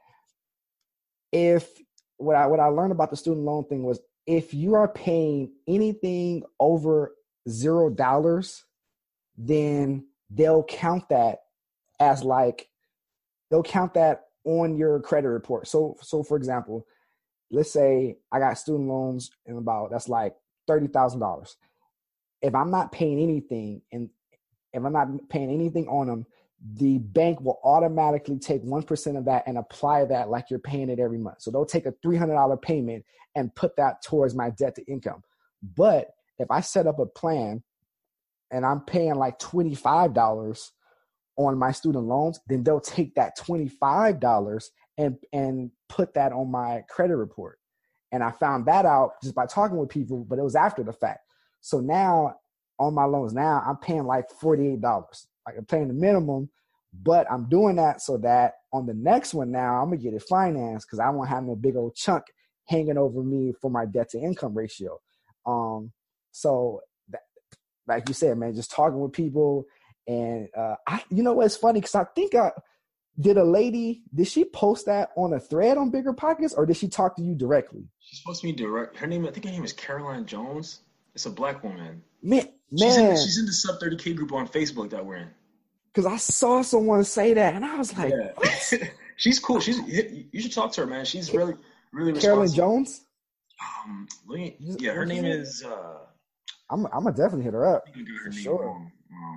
what I learned about the student loan thing was if you are paying anything over $0, then they'll count that as they'll count that on your credit report. So for example, let's say I got student loans and that's like $30,000. If I'm not paying anything and if I'm not paying anything on them, the bank will automatically take 1% of that and apply that like you're paying it every month. So they'll take a $300 payment and put that towards my debt to income. But if I set up a plan and I'm paying like $25 on my student loans, then they'll take that $25 and put that on my credit report. And I found that out just by talking with people, but it was after the fact. So now on my loans now, I'm paying like $48. Like I'm paying the minimum, but I'm doing that so that on the next one now, I'm going to get it financed because I won't have no big old chunk hanging over me for my debt to income ratio. So that, like you said, man, just talking with people. And you know what's funny? Because I think did she post that on a thread on Bigger Pockets, or did she talk to you directly? She's supposed to be direct. I think her name is Caroline Jones. It's a black woman. Man, she's in the sub 30K group on Facebook that we're in. Because I saw someone say that, and I was like, what? She's cool. You should talk to her, man. She's really, really Carolyn responsible. Jones? Her name is... I'm going to definitely hit her up. I think I got her name wrong.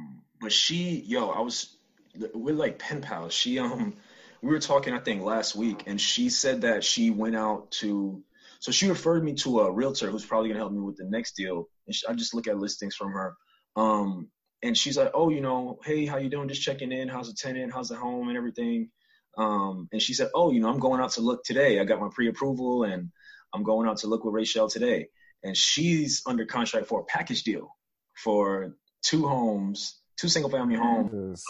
But we're like pen pals. We were talking, I think, last week, and she said that she went out to... So she referred me to a realtor who's probably going to help me with the next deal. And I just look at listings from her. And she's like, oh, hey, how you doing? Just checking in. How's the tenant? How's the home and everything? And she said, oh, I'm going out to look today. I got my pre-approval and I'm going out to look with Rachel today. And she's under contract for a package deal for 2 homes, 2 single family homes.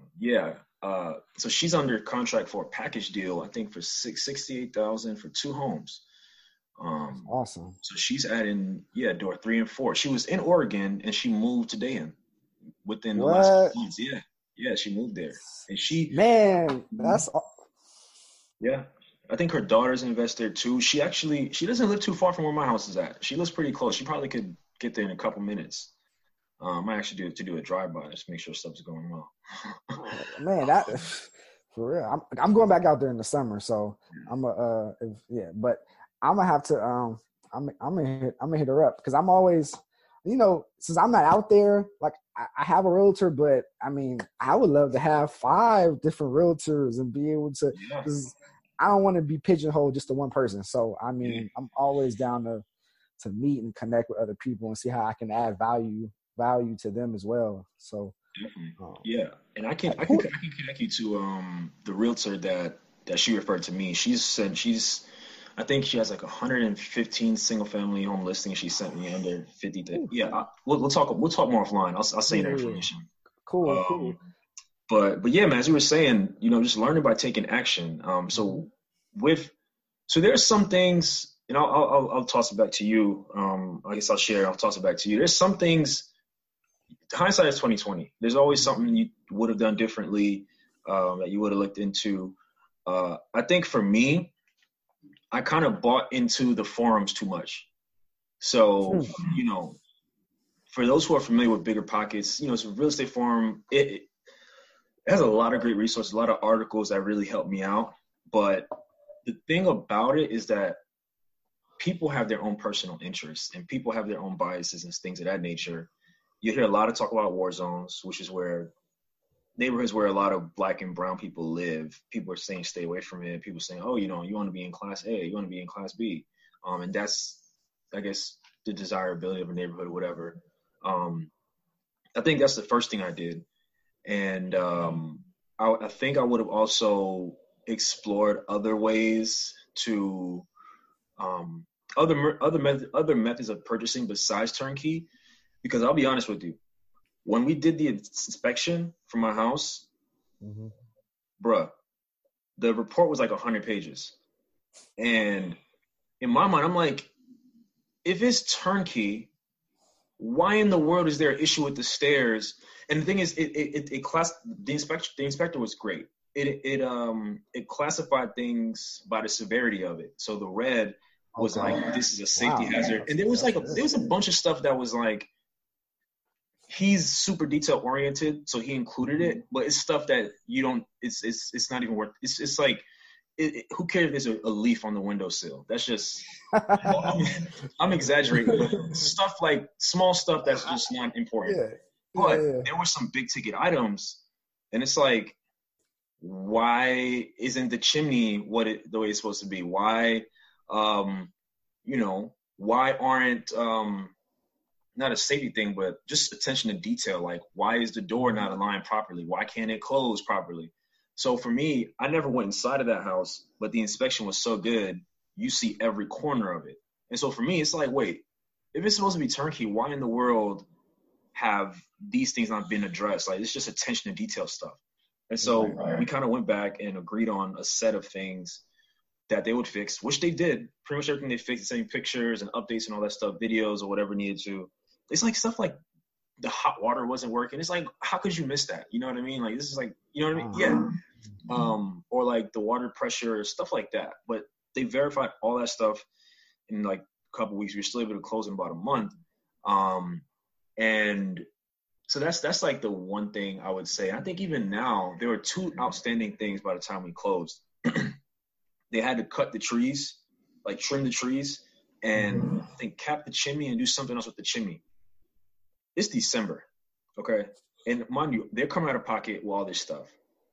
So she's under contract for a package deal, I think for $68,000 for 2 homes. Awesome. So she's adding, door 3 and 4. She was in Oregon and she moved to Dayton within the last 6 months. Yeah, she moved there. And that's I think her daughter's an investor too. She doesn't live too far from where my house is at. She lives pretty close. She probably could get there in a couple minutes. I might actually do a drive-by just to make sure stuff's going well. Man, that for real. I'm going back out there in the summer, so but I'm gonna have to I'm gonna hit her up because I'm always, since I'm not out there, like I have a realtor, but I mean I would love to have 5 different realtors and be able to. Cause I don't want to be pigeonholed just to one person. So I mean I'm always down to meet and connect with other people and see how I can add value to them as well. So definitely. And I can connect you to the realtor that she referred to me. I think she has like 115 single family home listings. She sent me under 50. We'll talk more offline. I'll send you the information. Cool. But yeah, man, as you were saying, just learning by taking action. So there's some things, and I'll toss it back to you. I guess I'll toss it back to you. There's some things. Hindsight is 2020. There's always something you would have done differently, that you would have looked into. I think for me, I kind of bought into the forums too much. So, for those who are familiar with Bigger Pockets, it's a real estate forum. It has a lot of great resources, a lot of articles that really help me out. But the thing about it is that people have their own personal interests and people have their own biases and things of that nature. You hear a lot of talk about war zones, which is where neighborhoods where a lot of Black and brown people live. People are saying stay away from it. People saying, oh, you want to be in Class A, you want to be in Class B. And that's, I guess, the desirability of a neighborhood or whatever. I think that's the first thing I did. And I think I would have also explored other ways to other methods of purchasing besides turnkey. Because I'll be honest with you, when we did the inspection for my house, bruh, the report was like 100 pages. And in my mind, I'm like, if it's turnkey, why in the world is there an issue with the stairs? And the thing is, the inspector was great. It classified things by the severity of it. So the red was like, this is a safety hazard. And there was a bunch of stuff that was like, he's super detail oriented, so he included it, but it's stuff that you don't, it's not even worth, it's like, who cares if there's a leaf on the windowsill? That's just, I'm exaggerating, but stuff like small stuff that's just not important. But there were some big ticket items, and it's like, why isn't the chimney the way it's supposed to be? Why, why aren't, not a safety thing, but just attention to detail. Like, why is the door not aligned properly? Why can't it close properly? So for me, I never went inside of that house, but the inspection was so good, you see every corner of it. And so for me, it's like, wait, if it's supposed to be turnkey, why in the world have these things not been addressed? Like, it's just attention to detail stuff. And so we kind of went back and agreed on a set of things that they would fix, which they did. Pretty much everything they fixed, sending pictures and updates and all that stuff, videos or whatever needed to. It's like stuff like the hot water wasn't working. It's like, how could you miss that? You know what I mean? Like, this is like, you know what I mean? Yeah. Or like the water pressure, stuff like that. But they verified all that stuff in like a couple weeks. We were still able to close in about a month. And so that's like the one thing I would say. I think even now there were two outstanding things by the time we closed. They had to cut the trees, like trim the trees, and I think cap the chimney and do something else with the chimney. It's December, okay? And mind you, they're coming out of pocket with all this stuff.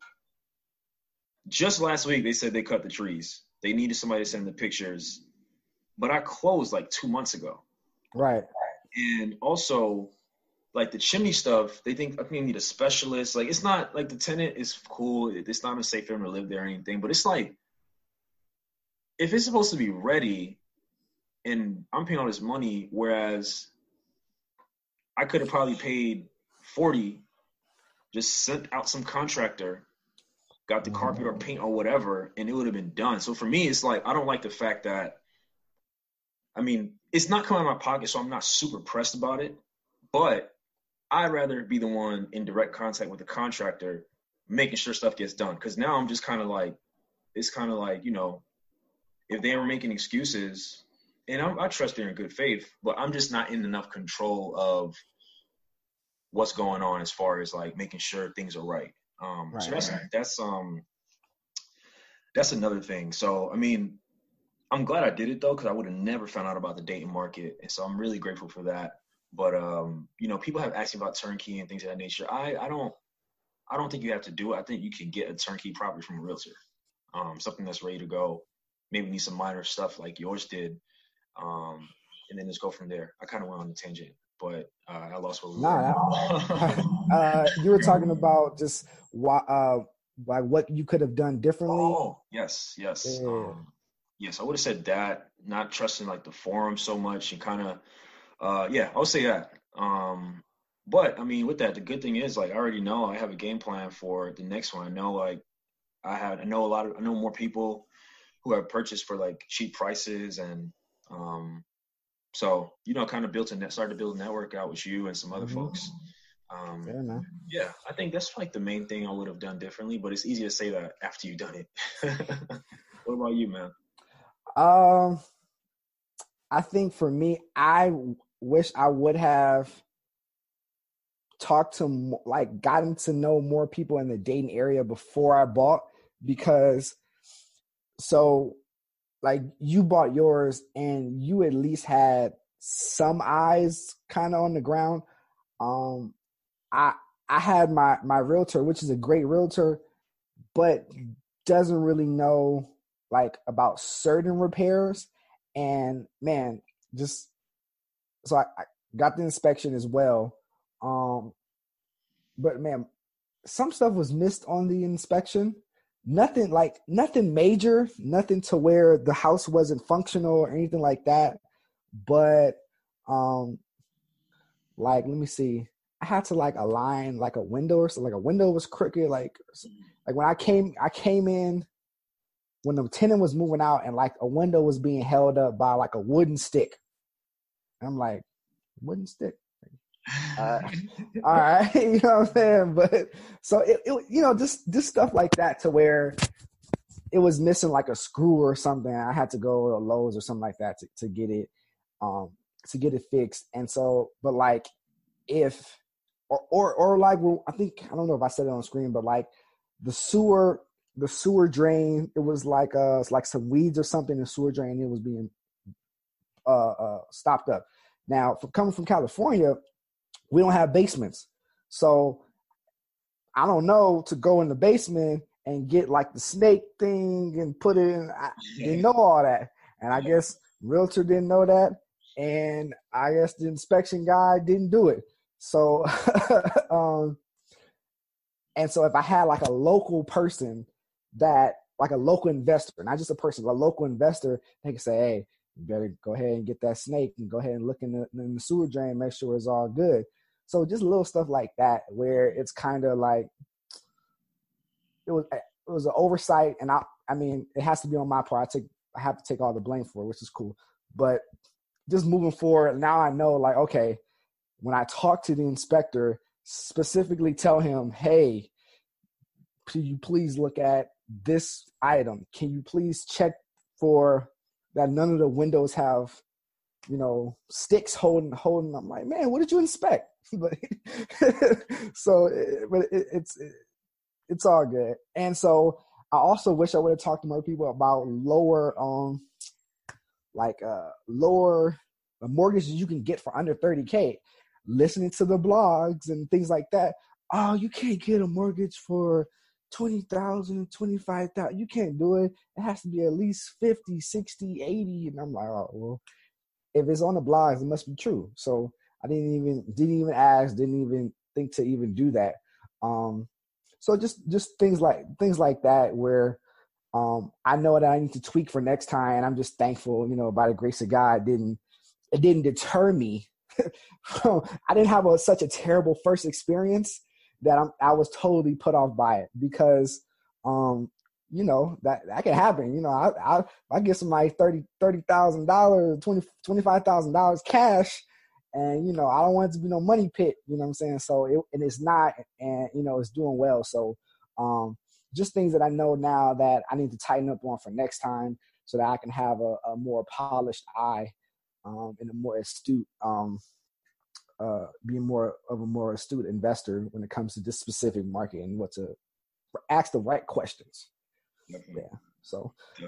Just last week, they said they cut the trees. They needed somebody to send the pictures. But I closed like 2 months ago. Right. And also, like the chimney stuff, they think I need a specialist. Like, it's not like the tenant is cool. It's not unsafe for him to live there or anything. But it's like, if it's supposed to be ready and I'm paying all this money, whereas I could have probably paid $40, just sent out some contractor, got the carpet or paint or whatever, and it would have been done. So for me, it's like, I don't like the fact that, I mean, it's not coming out of my pocket, so I'm not super pressed about it, but I'd rather be the one in direct contact with the contractor, making sure stuff gets done. Because now I'm just kind of like, it's kind of like, you know, if they were making excuses, and I trust they're in good faith, but I'm just not in enough control of what's going on as far as like making sure things are right. So that's another thing. So, I mean, I'm glad I did it though, because I would have never found out about the Dayton market. And so I'm really grateful for that. But, you know, people have asked me about turnkey and things of that nature. I don't think you have to do it. I think you can get a turnkey property from a realtor, something that's ready to go. Maybe need some minor stuff like yours did, and then just go from there. I kind of went on a tangent, but I lost what we were. You were talking about just like what you could have done differently. Oh, yes. Yeah. Yes, I would have said that, not trusting like the forum so much and kind of, I would say that. But I mean, with that, the good thing is like I already know I have a game plan for the next one. I know like I know more people who have purchased for like cheap prices, and so you know, kind of started to build a network out with you and some other folks. Yeah, I think that's like the main thing I would have done differently, but it's easy to say that after you've done it. What about you, man? I think for me, I wish I would have gotten to know more people in the Dayton area before I bought, because so like you bought yours and you at least had some eyes kind of on the ground. I had my realtor, which is a great realtor, but doesn't really know like about certain repairs. And man, just so I got the inspection as well. But man, some stuff was missed on the inspection. Nothing major, nothing to where the house wasn't functional or anything like that. But like, let me see. I had to like align like a window or something. Like a window was crooked. Like when I came in when the tenant was moving out, and like a window was being held up by like a wooden stick. And I'm like, wooden stick. All right, you know what I'm saying? But so it you know, just stuff like that, to where it was missing like a screw or something. I had to go to Lowe's or something like that to get it fixed. And so, but like if or like, well, I don't know if I said it on screen, but like the sewer drain, it was like some weeds or something in the sewer drain. It was being stopped up. Now, coming from California, we don't have basements. So I don't know to go in the basement and get like the snake thing and put it in. I didn't know all that. And I guess realtor didn't know that. And I guess the inspection guy didn't do it. So, and so if I had like a local person that, like a local investor, not just a person, but a local investor, they can say, hey, you better go ahead and get that snake and go ahead and look in the sewer drain, make sure it's all good. So just little stuff like that, where it's kind of like it was an oversight, and I mean, it has to be on my part. I have to take all the blame for it, which is cool. But just moving forward, now I know, like, okay, when I talk to the inspector, specifically tell him, hey, could you please look at this item? Can you please check for that none of the windows have, sticks holding. I'm like, man, what did you inspect? So, but it's all good. And so I also wish I would have talked to more people about lower mortgages you can get for under 30K. Listening to the blogs and things like that. Oh, you can't get a mortgage for 20,000, 25,000. You can't do it. It has to be at least 50, 60, 80. And I'm like, oh, well, if it's on the blogs, it must be true. So I didn't even ask, didn't even think to even do that. So just things like that where I know that I need to tweak for next time. And I'm just thankful, by the grace of God, it didn't deter me. I didn't have such a terrible first experience that I was totally put off by it because, that can happen. I get somebody $30,000, $25,000 cash, and I don't want it to be no money pit. You know what I'm saying? So it's not, and it's doing well. So just things that I know now that I need to tighten up on for next time, so that I can have a more polished eye and a more astute. Be more of a more astute investor when it comes to this specific market and what to ask the right questions. Definitely. Yeah. So,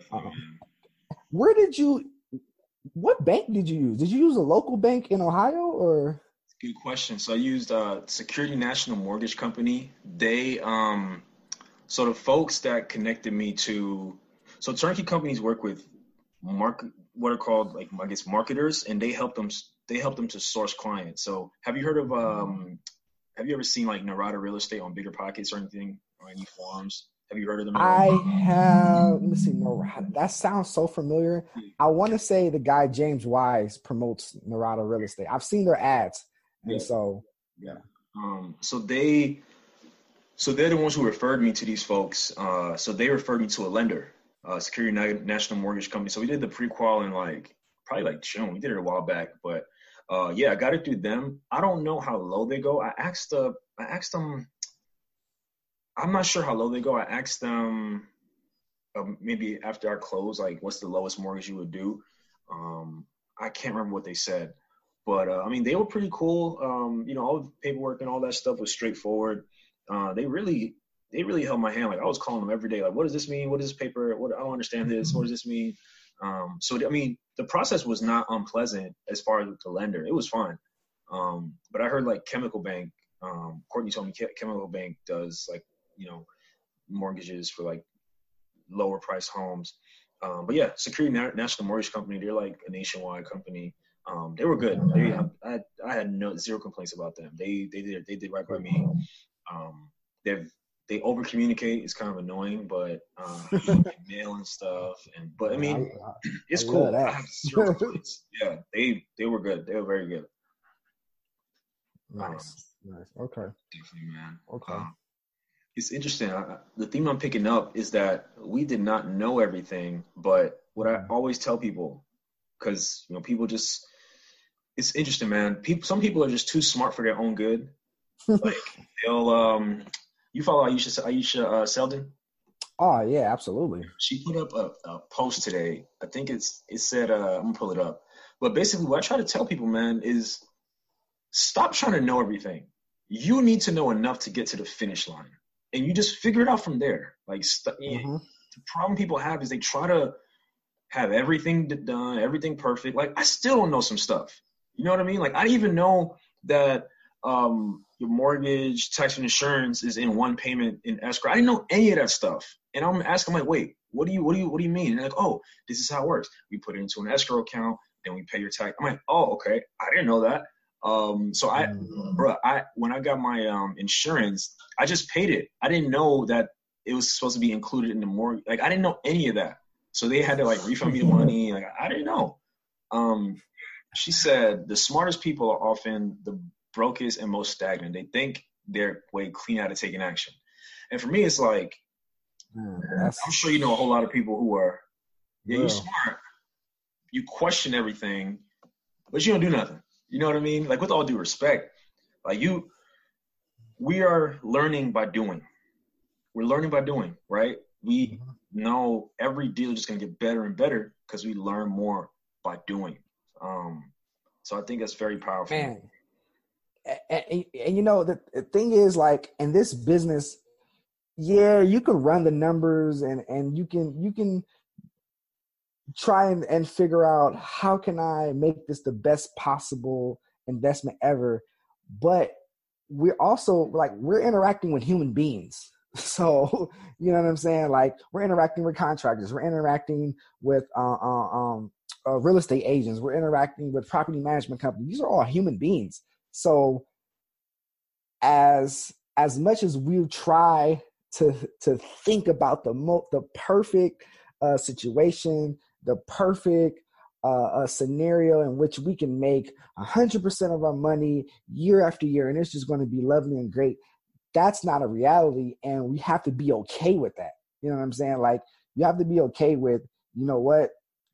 what bank did you use? Did you use a local bank in Ohio or? Good question. So I used Security National Mortgage Company. They, so the folks that connected me to, so turnkey companies work with what are called, like, I guess, marketers, and they help them to source clients. So have you heard of, have you ever seen like Narada Real Estate on Bigger Pockets or anything, or any forums? Have you heard of them? I have. Let me see, Narada. That sounds so familiar. I want to say the guy James Wise promotes Narada Real Estate. I've seen their ads, and so yeah. So they're the ones who referred me to these folks. So they referred me to a lender, Security National Mortgage Company. So we did the pre-qual in probably June. We did it a while back, but I got it through them. I don't know how low they go. I asked them. I'm not sure how low they go. I asked them maybe after our close, like, what's the lowest mortgage you would do? I can't remember what they said, but I mean, they were pretty cool. All the paperwork and all that stuff was straightforward. They really held my hand. Like, I was calling them every day. Like, what does this mean? What is this paper? I don't understand this. What does this mean? So I mean, the process was not unpleasant as far as with the lender. It was fine. But I heard like Chemical Bank. Courtney told me Chemical Bank does mortgages for like lower price homes. But yeah, Security National Mortgage Company, they're like a nationwide company. They were good. I had zero complaints about them. They did right by me. They over communicate. It's kind of annoying, but mail and stuff. But I mean, it's cool. I have zero complaints. Yeah, they were good. They were very good. Nice. Okay. Definitely, man. Okay. It's interesting. The theme I'm picking up is that we did not know everything, but what I always tell people, because people just, it's interesting, man. Some people are just too smart for their own good. Like they'll, you follow Aisha Selden? Oh yeah, absolutely. She put up a post today. I think it said, I'm gonna pull it up. But basically, what I try to tell people, man, is stop trying to know everything. You need to know enough to get to the finish line. And you just figure it out from there. Like, the problem people have is they try to have everything done, everything perfect. Like, I still don't know some stuff. You know what I mean? Like, I didn't even know that your mortgage, tax, and insurance is in one payment in escrow. I didn't know any of that stuff. And I'm asking, like, wait, what do you mean? And they're like, oh, this is how it works. We put it into an escrow account, then we pay your tax. I'm like, oh, okay. I didn't know that. So when I got my insurance, I just paid it. I didn't know that it was supposed to be included in the mortgage. Like, I didn't know any of that. So they had to like refund me the money. Like, I didn't know. She said the smartest people are often the brokest and most stagnant. They think they're way clean out of taking action. And for me, it's like, I'm sure you know a whole lot of people who are, yeah, you real. smart, you question everything, but you don't do nothing. You know what I mean? Like with all due respect, like we are learning by doing. We're learning by doing, right? We know every deal is just gonna get better and better because we learn more by doing. So I think that's very powerful. Man. And you know, the thing is, like, in this business, yeah, you can run the numbers and you can try and figure out how can I make this the best possible investment ever. But we're also like, we're interacting with human beings. So, you know what I'm saying? Like, we're interacting with contractors, we're interacting with real estate agents, we're interacting with property management companies. These are all human beings. So as much as we try to think about the perfect situation, the perfect scenario in which we can make 100% of our money year after year, and it's just going to be lovely and great, that's not a reality, and we have to be okay with that. You know what I'm saying? Like, you have to be okay with, you know what,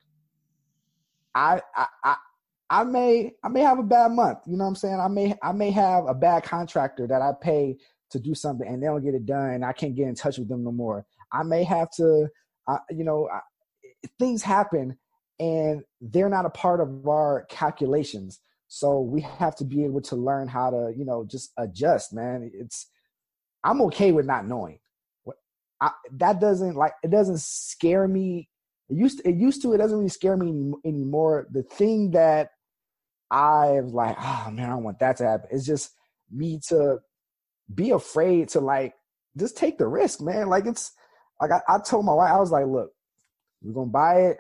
I may have a bad month. You know what I'm saying? I may have a bad contractor that I pay to do something and they don't get it done and I can't get in touch with them no more. I may have to, things happen and they're not a part of our calculations. So we have to be able to learn how to, just adjust, man. I'm okay with not knowing. It doesn't scare me. It used to, it doesn't really scare me anymore. The thing that I've like, oh man, I don't want that to happen. It's just me to be afraid to like, just take the risk, man. Like, it's like, I told my wife, I was like, look, we're going to buy it.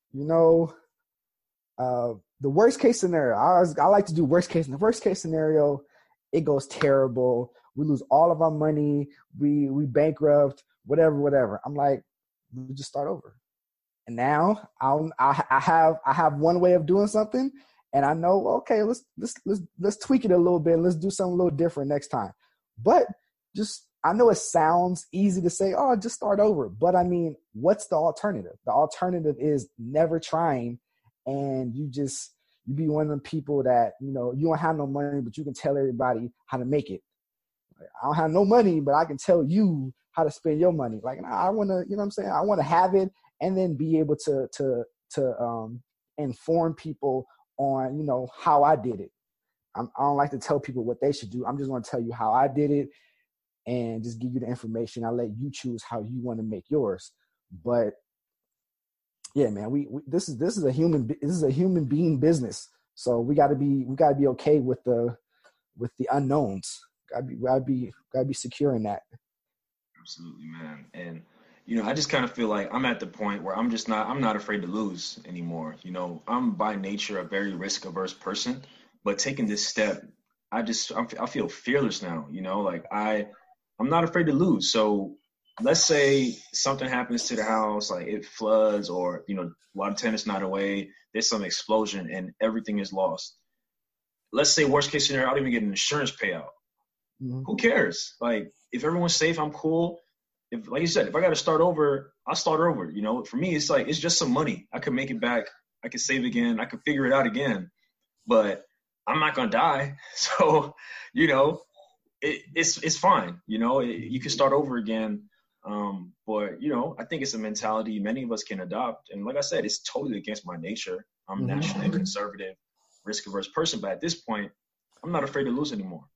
The worst case scenario, I like to do worst case. In the worst case scenario, it goes terrible. We lose all of our money. We bankrupt, whatever. I'm like, we just start over. And now I have one way of doing something, and I know, okay, let's tweak it a little bit and let's do something a little different next time. But just, I know it sounds easy to say, oh, just start over. But I mean, what's the alternative? The alternative is never trying, and you be one of them people that, you don't have no money, but you can tell everybody how to make it. I don't have no money, but I can tell you how to spend your money. Like, I want to, you know what I'm saying? I want to have it and then be able to inform people on, how I did it. I don't like to tell people what they should do. I'm just going to tell you how I did it and just give you the information. I'll let you choose how you want to make yours. But yeah, man, this is a human being business. So we got to be okay with the unknowns. Gotta be secure in that. Absolutely, man. And I just kind of feel like I'm at the point where I'm not afraid to lose anymore. I'm by nature a very risk averse person, but taking this step, I feel fearless now. Like I'm not afraid to lose. So let's say something happens to the house, like it floods, or a lot of tenants not away, there's some explosion and everything is lost. Let's say worst case scenario, I don't even get an insurance payout. Mm-hmm. Who cares? Like, if everyone's safe, I'm cool. If, like you said, if I got to start over, I'll start over. For me, it's like, it's just some money. I can make it back. I can save again. I can figure it out again. But I'm not gonna die. So, it's fine. You can start over again. But I think it's a mentality many of us can adopt. And like I said, it's totally against my nature. I'm naturally a conservative, risk-averse person. But at this point, I'm not afraid to lose anymore.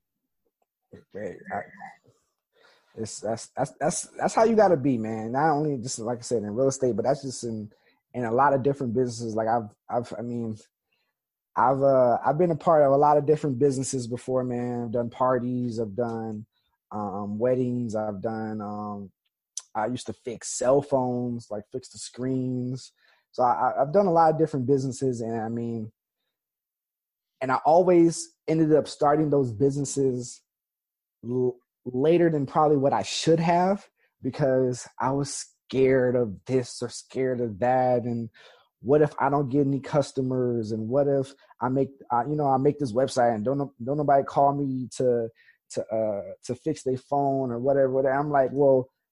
That's how you got to be, man. Not only just like I said in real estate, but that's just in a lot of different businesses. Like I've been a part of a lot of different businesses before, man. I've done parties, I've done weddings, I've done I used to fix cell phones, like fix the screens. So I've done a lot of different businesses, and I always ended up starting those businesses later than probably what I should have, because I was scared of this or scared of that. And what if I don't get any customers? And what if I make this website and don't nobody call me to fix their phone or whatever. I'm like, well,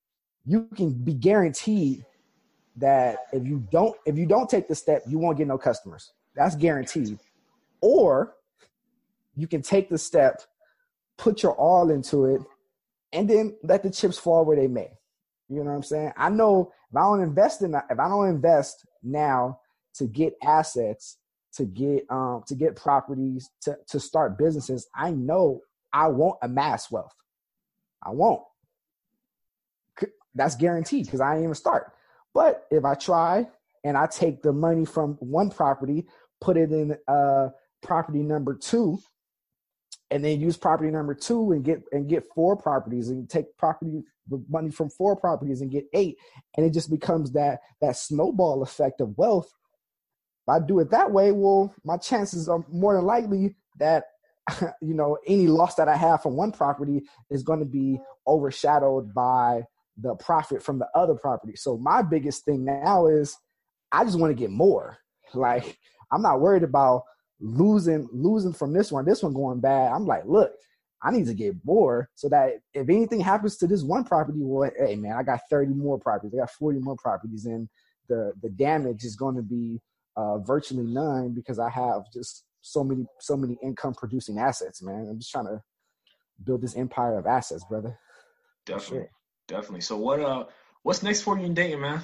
you can be guaranteed that if you don't take the step, you won't get no customers. That's guaranteed. Or you can take the step, put your all into it, and then let the chips fall where they may. You know what I'm saying? I know if I don't invest now to get assets, to get properties, to start businesses, I know I won't amass wealth. I won't. That's guaranteed because I ain't even start. But if I try and I take the money from one property, put it in property number 2, and then use property number 2 and get 4 properties, and take the money from 4 properties and get 8, and it just becomes that snowball effect of wealth. If I do it that way, well, my chances are more than likely that any loss that I have from one property is going to be overshadowed by the profit from the other property. So my biggest thing now is I just want to get more. Like, I'm not worried about losing from this one going bad. I'm like, look, I need to get more so that if anything happens to this one property, well, hey man, I got 30 more properties. I got 40 more properties, and the damage is going to be virtually none because I have just so many income producing assets, man. I'm just trying to build this empire of assets, brother. Definitely. So what's next for you in Dayton, man?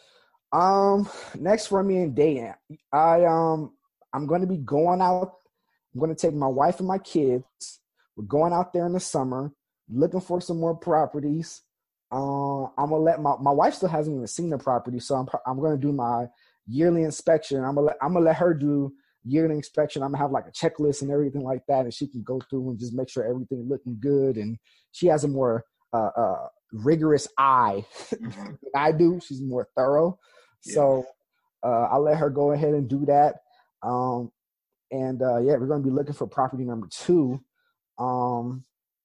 Next for me in Dayton, I'm going to be going out. I'm going to take my wife and my kids. We're going out there in the summer, looking for some more properties. I'm gonna let my wife still hasn't even seen the property, so I'm going to do my yearly inspection. I'm gonna let her do yearly inspection. I'm gonna have like a checklist and everything like that, and she can go through and just make sure everything looking good. And she has a more rigorous eye than I do. She's more thorough. Yeah. So I'll let her go ahead and do that. We're going to be looking for property number 2. Going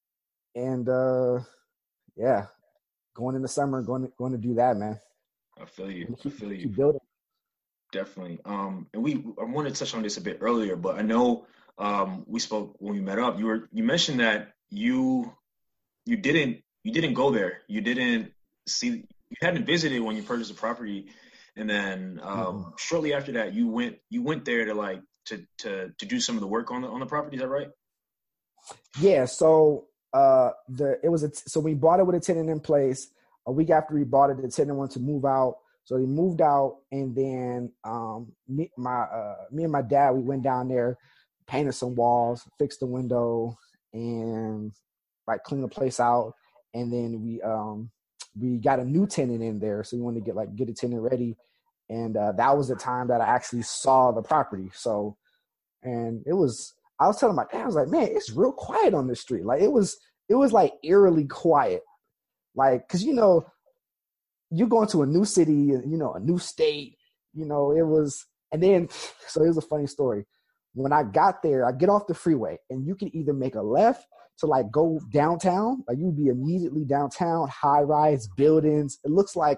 in the summer, going to do that, man. I feel you. Keep building. Definitely. And I want to touch on this a bit earlier, but I know we spoke when we met up. You mentioned that you didn't go there. You didn't see. You hadn't visited when you purchased the property, and then shortly after that, you went there to do some of the work on the property. Is that right? Yeah. So so we bought it with a tenant in place. A week after we bought it, the tenant wanted to move out. So he moved out, and then me and my dad, we went down there, painted some walls, fixed the window, and like cleaned the place out. And then we got a new tenant in there, so we wanted to get a tenant ready. And that was the time that I actually saw the property. So, and I was telling my dad, I was like, man, it's real quiet on this street. Like it was like eerily quiet, like because you're going to a new city, a new state, it was. And then so here's a funny story. When I got there, I get off the freeway, and you can either make a left to like go downtown, like you'd be immediately downtown, high rise buildings. It looks like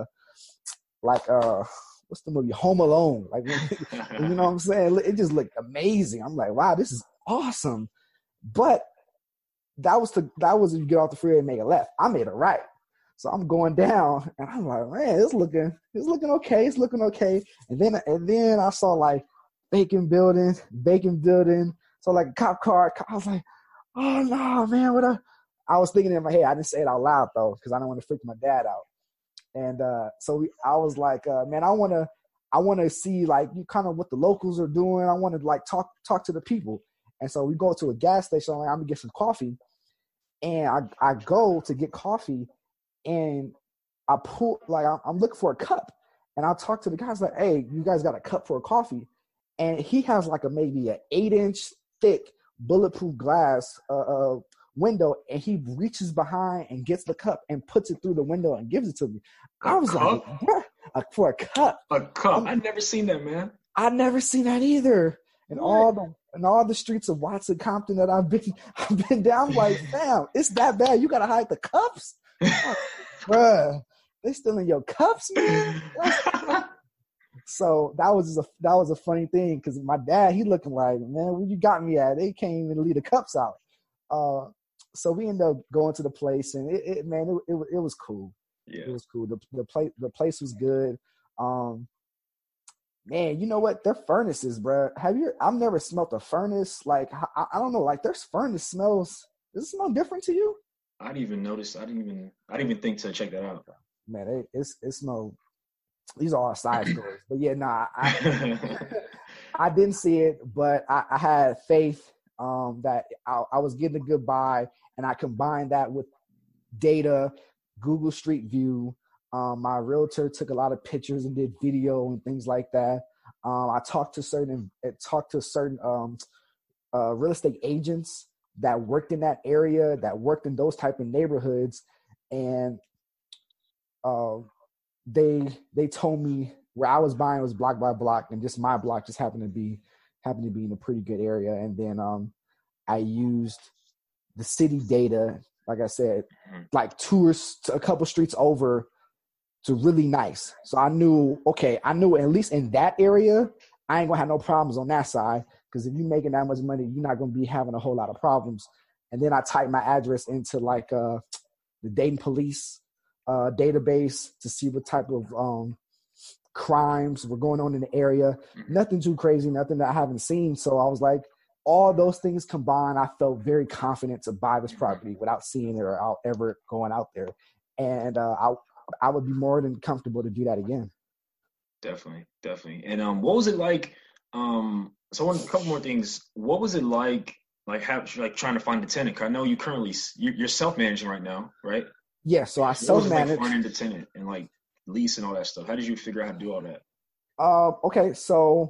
what's the movie, Home Alone? Like, you know what I'm saying? It just looked amazing. I'm like, wow, this is awesome. But that was if you get off the freeway and make a left. I made a right. So I'm going down, and I'm like, man, it's looking okay. It's looking okay. And then I saw like vacant building. So like a cop car. I was like, oh no, man, I was thinking in my head. I didn't say it out loud though, because I don't want to freak my dad out. And I was like, man, I want to see like you kind of what the locals are doing. I want to like talk to the people. And so we go to a gas station. I'm like, I'm gonna get some coffee, and I go to get coffee, and I pull like I'm looking for a cup, and I'll talk to the guys like, hey, you guys got a cup for a coffee? And he has like maybe an 8-inch thick bulletproof glass window, and he reaches behind and gets the cup and puts it through the window and gives it to me. I was like, what? For a cup? A cup? I've never seen that, man. I've never seen that either. And all the streets of Watson, Compton that I've been down, I'm like, damn, it's that bad. You gotta hide the cups, bruh. They still in your cups, man. So that was a funny thing, because my dad, he looking like, man, where you got me at? They can't even leave the cups out. So we ended up going to the place, and it was cool. Yeah. It was cool. The place was good. Man, you know what? They're furnaces, bro. I've never smelt a furnace. Like, I don't know. Like, there's furnace smells. Does it smell different to you? I didn't even notice. I didn't even think to check that out. Man, it smells. These are all side stories, but yeah, nah, I didn't see it, but I had faith that I was getting a good buy, and I combined that with data, Google Street View. My realtor took a lot of pictures and did video and things like that. I talked to certain real estate agents that worked in that area, that worked in those type of neighborhoods, and they told me where I was buying was block by block, and just my block just happened to be in a pretty good area. And then I used the city data, like I said, like a couple streets over to really nice. So I knew at least in that area, I ain't gonna have no problems on that side, because if you're making that much money, you're not gonna be having a whole lot of problems. And then I typed my address into like the Dayton police database to see what type of crimes were going on in the area. Nothing too crazy, nothing that I haven't seen. So I was like, all those things combined, I felt very confident to buy this property without seeing it or ever going out there. And I would be more than comfortable to do that again. Definitely. And what was it like? So a couple more things. What was it like trying to find a tenant? 'Cause I know you're self-managing right now, right? Yeah, so I self-managed. What was it like finding the tenant and like lease and all that stuff? How did you figure out how to do all that? Okay, so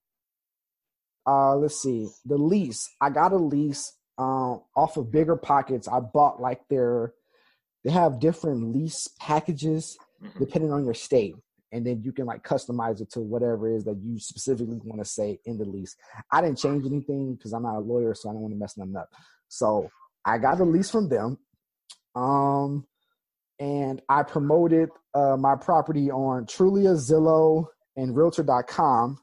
let's see. The lease, I got a lease off of Bigger Pockets. I bought like they have different lease packages depending on your state. And then you can like customize it to whatever it is that you specifically want to say in the lease. I didn't change anything because I'm not a lawyer, so I don't want to mess nothing up. So I got a lease from them. And I promoted my property on Trulia, Zillow, and Realtor.com.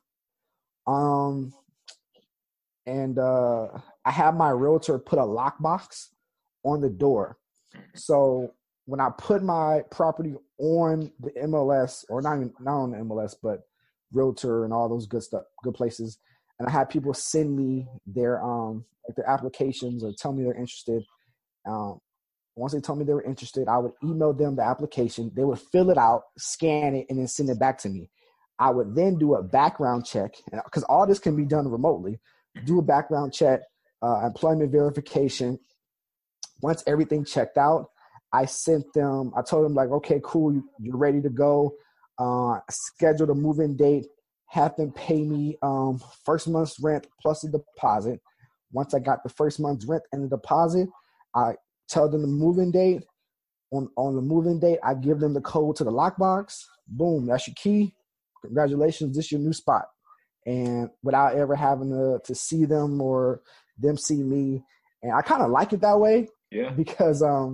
And I have my realtor put a lockbox on the door. So when I put my property on the MLS, or not on the MLS, but Realtor and all those good places, and I had people send me their applications or tell me they're interested. Once they told me they were interested, I would email them the application. They would fill it out, scan it, and then send it back to me. I would then do a background check, because all this can be done remotely. Do a background check, employment verification. Once everything checked out, I told them like, okay, cool, you're ready to go. Scheduled a move-in date, have them pay me first month's rent plus a deposit. Once I got the first month's rent and the deposit, I tell them the move-in date. On the move-in date, I give them the code to the lockbox. Boom, that's your key. Congratulations, this is your new spot. And without ever having to see them or them see me. And I kind of like it that way. Yeah. Because I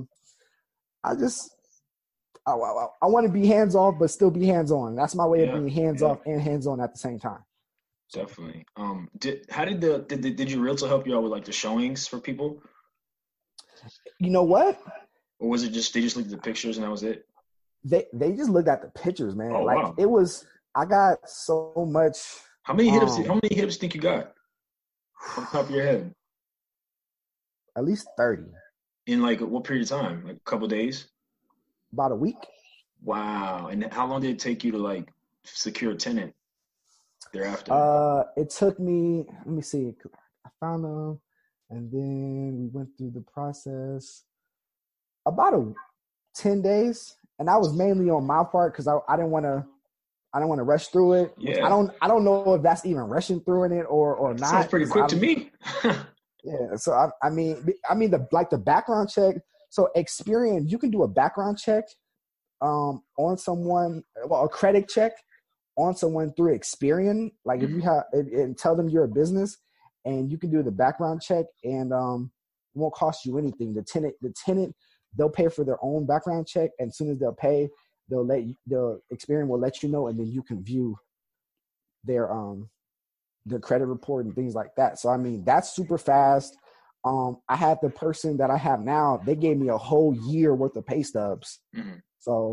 want to be hands off, but still be hands on. That's my way of being hands off and hands on at the same time. Definitely. Did your realtor help you out with like the showings for people? You know what? Or was it just they just looked at the pictures and that was it? They just looked at the pictures, man. Oh, wow. It was. I got so much. How many hips? How many hips think you got? On top of your head? At least 30. In like what period of time? Like a couple of days? About a week. Wow. And how long did it take you to like secure a tenant thereafter? It took me. Let me see. I found them, and then we went through the process. About 10 days, and that was mainly on my part because I didn't want to. I don't want to rush through it. Yeah. I don't know if that's even rushing through it or not. Sounds pretty quick to me. Yeah. So I mean the background check. So Experian, you can do a background check on someone, a credit check on someone through Experian. Like if you have and tell them you're a business, and you can do the background check, and it won't cost you anything. The tenant, they'll pay for their own background check, and as soon as they'll pay, the Experian will let you know, and then you can view their credit report and things like that. So I mean, that's super fast. I had the person that I have now, they gave me a whole year worth of pay stubs. So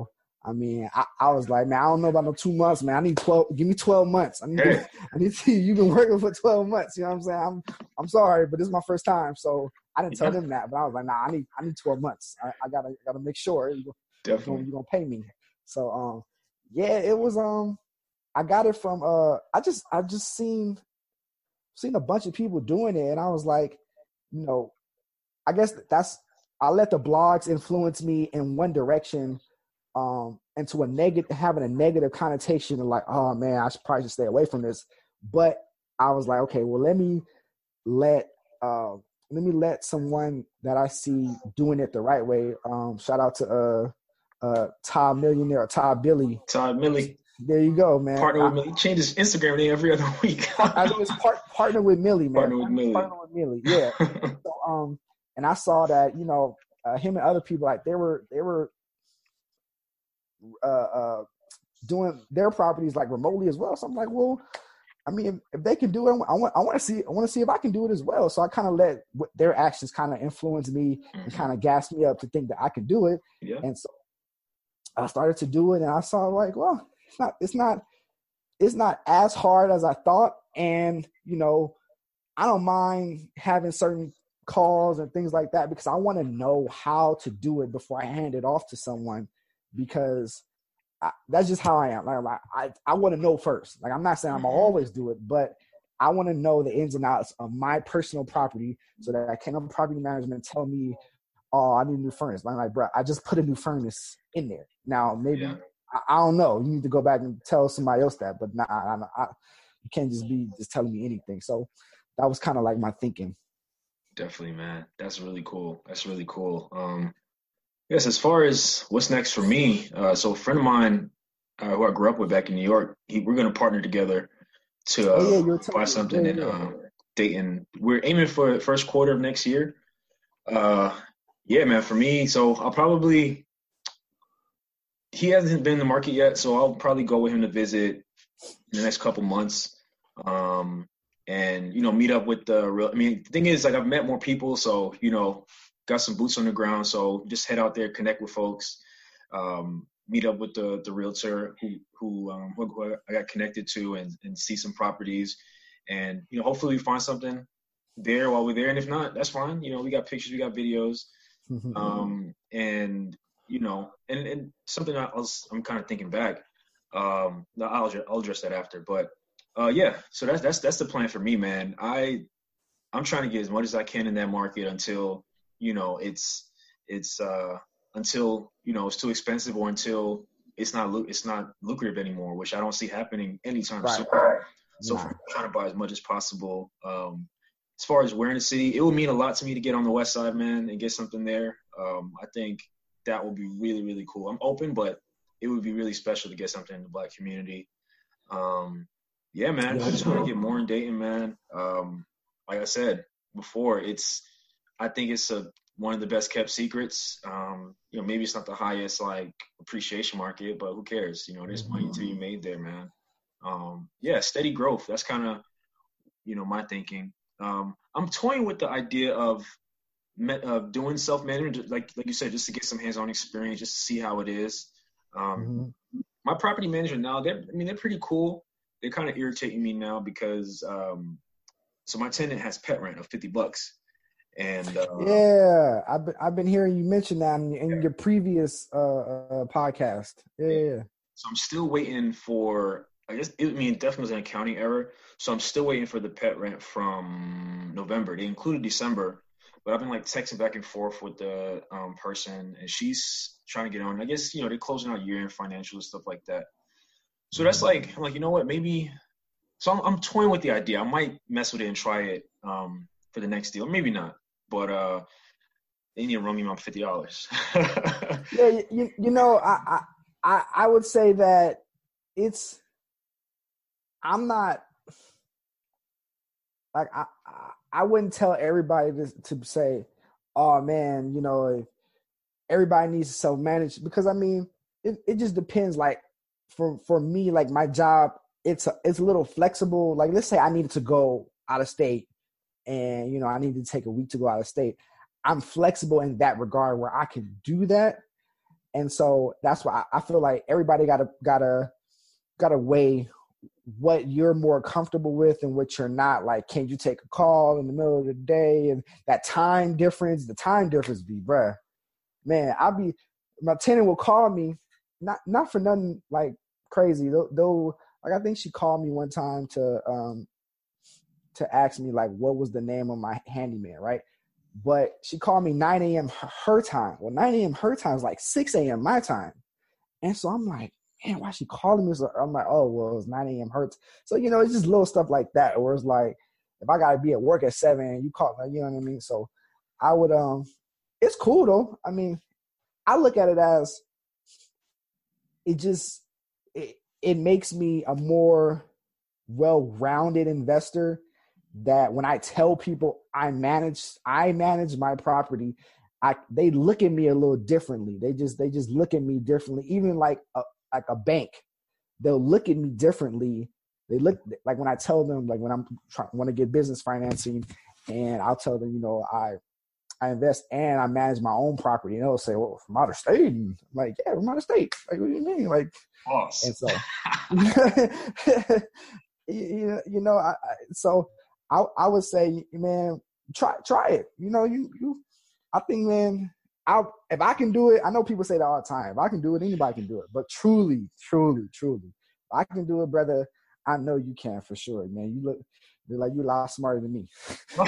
I mean, I was like, man, I don't know about no 2 months, man. I need 12. Give me 12 months. I need to see you've been working for 12 months. You know what I'm saying? I'm sorry, but this is my first time, so I didn't tell them that. But I was like, nah, I need 12 months. I gotta make sure you're gonna pay me. So yeah, it was I got it from I just seen a bunch of people doing it, and I was like, you know, I guess I let the blogs influence me in one direction. Into having a negative connotation of like, oh man, I should probably stay away from this. But I was like, okay, well, let me let someone that I see doing it the right way. Shout out to Todd Millionaire or Todd Billy. Todd Millie. There you go, man. Partner with Millie. He changes Instagram name every other week. I know it's partner with Millie, man. Partner with Millie. Yeah. So, and I saw that, you know, him and other people, like they were doing their properties like remotely as well. So I'm like, well, I mean, if they can do it, I want to see if I can do it as well. So I kind of let their actions kind of influence me and kind of gas me up to think that I can do it. Yeah. And so I started to do it, and I saw like, well, it's not as hard as I thought. And, you know, I don't mind having certain calls and things like that because I want to know how to do it before I hand it off to someone, because that's just how I am. Like I want to know first. Like, I'm not saying I'm gonna always do it, but I want to know the ins and outs of my personal property so that I can, property management, tell me, oh, I need a new furnace. I'm like, bro, I just put a new furnace in there. Now, maybe, I don't know. You need to go back and tell somebody else that, but you can't just be telling me anything. So that was kind of like my thinking. Definitely, man. That's really cool. Yes, as far as what's next for me, so a friend of mine who I grew up with back in New York, we're going to partner together to buy something in Dayton. We're aiming for the first quarter of next year. Yeah, man, for me, so he hasn't been in the market yet, so I'll probably go with him to visit in the next couple months. And, you know, meet up with the thing is, like, I've met more people, so, you know, got some boots on the ground. So just head out there, connect with folks, meet up with the realtor who I got connected to and see some properties. And, you know, hopefully we find something there while we're there. And if not, that's fine. You know, we got pictures, we got videos. And, you know, and something I'm kind of thinking back. I'll address that after. But yeah, so that's the plan for me, man. I'm trying to get as much as I can in that market until, you know, it's until, you know, it's too expensive or until it's not lucrative anymore, which I don't see happening anytime soon. So I'm trying to buy as much as possible. As far as where in the city, it would mean a lot to me to get on the west side, man, and get something there. I think that would be really, really cool. I'm open, but it would be really special to get something in the Black community. Yeah, man, I just want to get more in Dayton, man. Like I said before, I think it's one of the best kept secrets. You know, maybe it's not the highest like appreciation market, but who cares? You know, there's money to be made there, man. Yeah, steady growth. That's kind of, you know, my thinking. I'm toying with the idea of doing self-management, like you said, just to get some hands-on experience, just to see how it is. My property manager now, they're pretty cool. They're kind of irritating me now because so my tenant has pet rent of $50. And yeah, I've been hearing you mention that in your previous podcast. Yeah. So I'm still waiting for. I guess definitely was an accounting error. So I'm still waiting for the pet rent from November. They included December, but I've been like texting back and forth with the person, and she's trying to get on. I guess, you know, they're closing out year-end financials, stuff like that. So that's like, I'm like, you know what, maybe. So I'm toying with the idea. I might mess with it and try it for the next deal. Maybe not. But they need to run me my $50. Yeah, you know, I would say that I'm not like I wouldn't tell everybody to say, oh man, you know, everybody needs to self-manage, because I mean it just depends. Like for me, like my job, it's a little flexible. Like let's say I needed to go out of state, and, you know, I need to take a week to go out of state. I'm flexible in that regard where I can do that. And so that's why I feel like everybody gotta weigh what you're more comfortable with and what you're not. Like, can you take a call in the middle of the day? And the time difference be, bruh, man, my tenant will call me, not for nothing like crazy. They'll like, I think she called me one time to ask me like what was the name of my handyman, right? But she called me 9 a.m. her time. Well, 9 a.m. her time is like 6 a.m. my time. And so I'm like, man, why is she calling me? So I'm like, oh, well, it was 9 a.m. her time. So, it's just little stuff like that where it's like, if I got to be at work at 7, you call me, you know what I mean? So I would, it's cool though. I mean, I look at it as it makes me a more well-rounded investor, that when I tell people I manage my property, they look at me a little differently. They just look at me differently. Even like a bank, they'll look at me differently. They look like when I tell them, like when I'm want to get business financing, and I'll tell them, I invest and I manage my own property, and they'll say, well, from out of state. And I'm like, yeah, from out of state. Like, what do you mean? Like, boss. And so, so I would say, man, try it. I think, man, if I can do it, I know people say that all the time. If I can do it, anybody can do it. But truly, if I can do it, brother, I know you can for sure, man. You're like, you a lot smarter than me.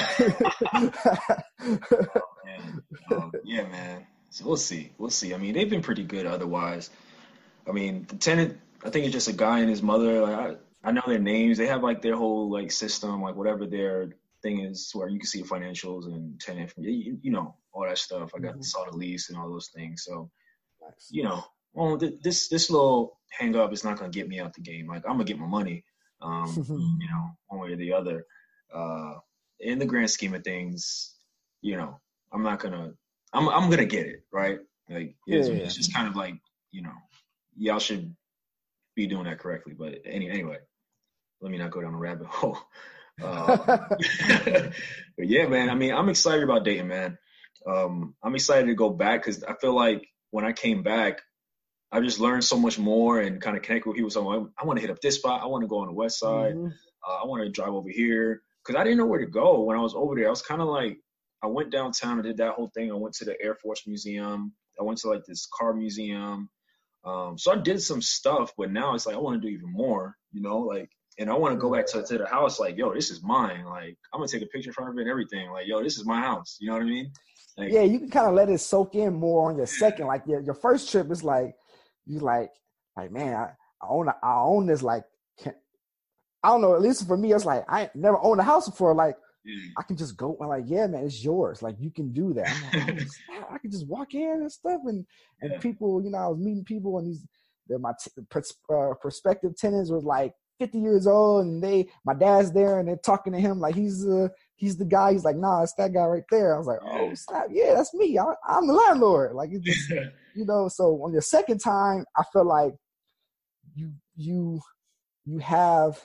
Yeah, man. So we'll see. I mean, they've been pretty good otherwise. I mean, the tenant, I think it's just a guy and his mother. Like, I know their names. They have like their whole like system, like whatever their thing is, where you can see financials and tenant, all that stuff. I saw the lease and all those things. So, nice. Well, this little hang up is not gonna get me out the game. Like, I'm gonna get my money, one way or the other. In the grand scheme of things, I'm not gonna. I'm gonna get it right. Like, it's just kind of like, y'all should be doing that correctly. But anyway, let me not go down a rabbit hole. But yeah, man. I mean, I'm excited about Dayton, man. I'm excited to go back because I feel like when I came back, I just learned so much more and kind of connect with people. So I want to hit up this spot. I want to go on the west side. I want to drive over here because I didn't know where to go when I was over there. I was kind of like, I went downtown and did that whole thing. I went to the Air Force Museum. I went to like this car museum. So I did some stuff, but now it's like I want to do even more, and I want to go back to the house like, yo, this is mine. Like, I'm going to take a picture in front of it and everything. Like, yo, this is my house. You know what I mean? Like, yeah, you can kind of let it soak in more on your second. Like your first trip is like, you like, man, I own this. Like, I don't know. At least for me, it's like I never owned a house before. Like, I can just go. I'm like, yeah, man, it's yours. Like, you can do that. I can just walk in and stuff, and people. I was meeting people, and they're my prospective tenants was like 50 years old, and my dad's there, and they're talking to him like he's the guy. He's like, nah, it's that guy right there. I was like, oh, snap, yeah, that's me. I'm the landlord. Like, it just, So on your second time, I feel like you have.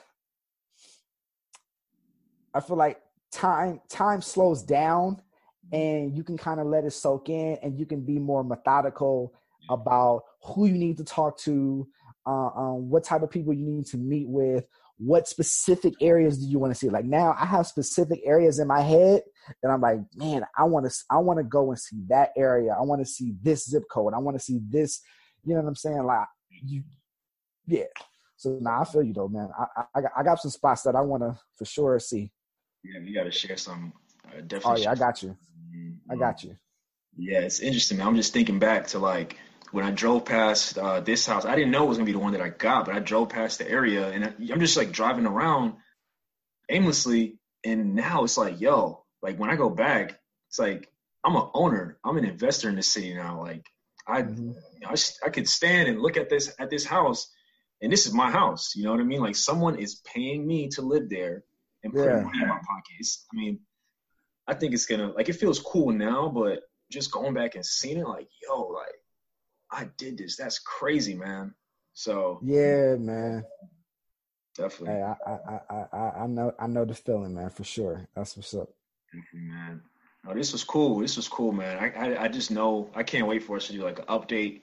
I feel like time slows down, and you can kind of let it soak in, and you can be more methodical about who you need to talk to, what type of people you need to meet with, what specific areas do you want to see. Like, now I have specific areas in my head that I'm like, man, I want to go and see that area. I want to see this zip code. I want to see this. You know what I'm saying? Like, yeah. So now I feel you though, man. I got some spots that I want to for sure see. Yeah, you got to share some. Definitely. Oh yeah, I got you. I got you. Yeah, it's interesting, man. I'm just thinking back to like when I drove past this house. I didn't know it was gonna be the one that I got, but I drove past the area, and I'm just like driving around aimlessly, and now it's like, yo, like when I go back, it's like I'm an owner, I'm an investor in this city now. Like I could stand and look at this house, and this is my house. You know what I mean? Like, someone is paying me to live there and putting money in my pockets. I mean, I think it's gonna, like, it feels cool now, but just going back and seeing it, like, yo, like, I did this. That's crazy, man. So yeah, man. Definitely. Hey, I know the feeling, man, for sure. That's what's up. Definitely, man. Oh, this was cool, man. I just know I can't wait for us to do like an update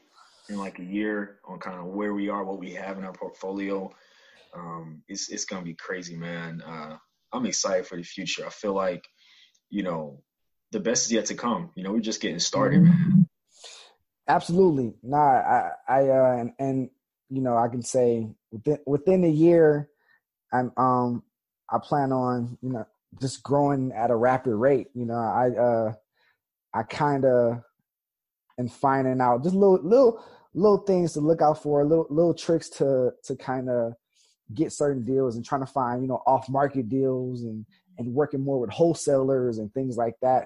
in like a year on kind of where we are, what we have in our portfolio. It's gonna be crazy, man. I'm excited for the future. I feel like, you know, the best is yet to come. You know, we're just getting started, man. Absolutely. Nah, and you know, I can say within a year, I plan on, you know, just growing at a rapid rate. You know, I kind of am finding out just little things to look out for, little tricks to kind of get certain deals, and trying to find, you know, off market deals, and working more with wholesalers and things like that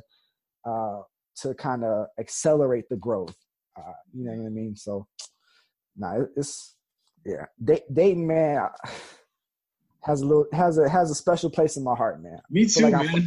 to kind of accelerate the growth. You know what I mean? So, Dayton, man, has a special place in my heart, man. Me too, like man.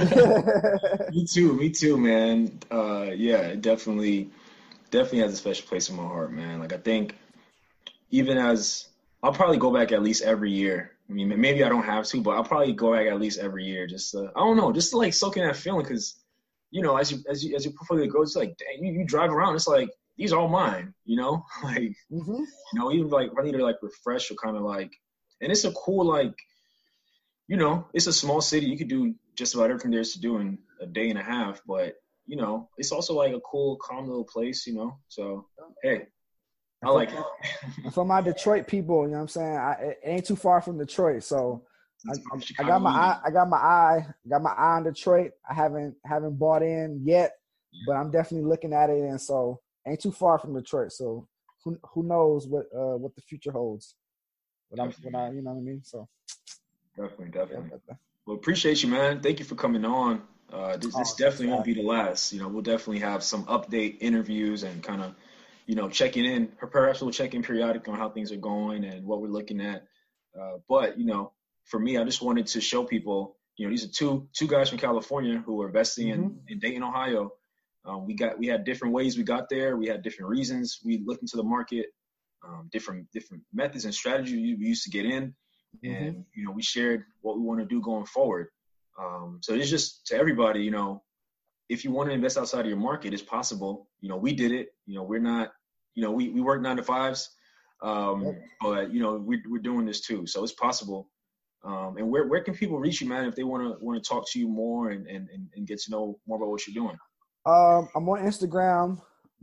Me too, man. Yeah, it definitely has a special place in my heart, man. Like, I think even as I'll probably go back at least every year. I mean, maybe I don't have to, but I'll probably go back at least every year. Just I don't know, just to like soak in that feeling, because, you know, as your portfolio grows, it's like, dang, you drive around, it's like, these are all mine, you know, like, you know, even like I need to like refresh or kind of like, and it's a cool, like, you know, it's a small city. You could do just about everything there's to do in a day and a half, but, you know, it's also like a cool, calm little place, you know. So, hey, I like it. For my Detroit people, you know what I'm saying? It ain't too far from Detroit, so I got my eye on Detroit. I haven't bought in yet, but I'm definitely looking at it, and so ain't too far from Detroit. So who knows what the future holds? When I you know what I mean? So definitely. Yeah. Well, appreciate you, man. Thank you for coming on. This definitely won't be the last. You know, we'll definitely have some update interviews and kind of, you know, checking in. Perhaps we'll check in periodically on how things are going and what we're looking at. But, you know, for me, I just wanted to show people, you know, these are two guys from California who are investing in Dayton, Ohio. We had different ways we got there. We had different reasons. We looked into the market, different methods and strategies we used to get in. And, you know, we shared what we want to do going forward. So it's just to everybody, you know, if you want to invest outside of your market, it's possible. You know, we did it. You know, we're not, you know, we work 9 to 5s, but, you know, we're doing this too. So it's possible. And where can people reach you, man, if they want to talk to you more and get to know more about what you're doing? I'm on Instagram,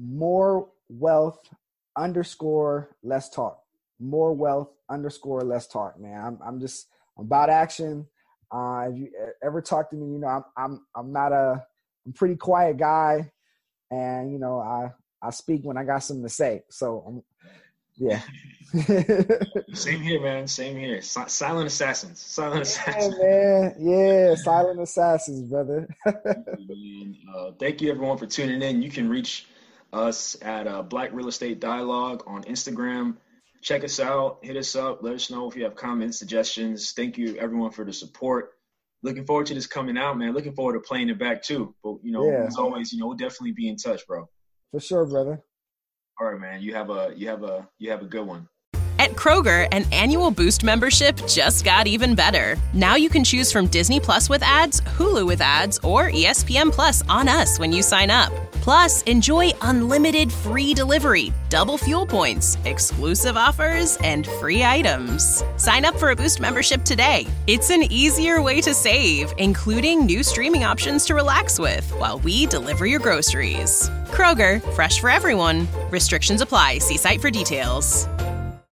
morewealth_let's talk. morewealth_let's talk, man. I'm about action. If you ever talk to me, you know, I'm a pretty quiet guy, and, you know, I speak when I got something to say. So yeah. Same here, man. Same here. Silent assassins. Man. Yeah, silent assassins, brother. Thank you, everyone, for tuning in. You can reach us at Black Real Estate Dialogue on Instagram. Check us out. Hit us up. Let us know if you have comments, suggestions. Thank you, everyone, for the support. Looking forward to this coming out, man. Looking forward to playing it back too. But, you know, as always, you know, we'll definitely be in touch, bro. For sure, brother. All right, man. You have a good one. At Kroger, an annual Boost membership just got even better. Now you can choose from Disney Plus with ads, Hulu with ads, or ESPN Plus on us when you sign up. Plus, enjoy unlimited free delivery, double fuel points, exclusive offers, and free items. Sign up for a Boost membership today. It's an easier way to save, including new streaming options to relax with while we deliver your groceries. Kroger, fresh for everyone. Restrictions apply. See site for details.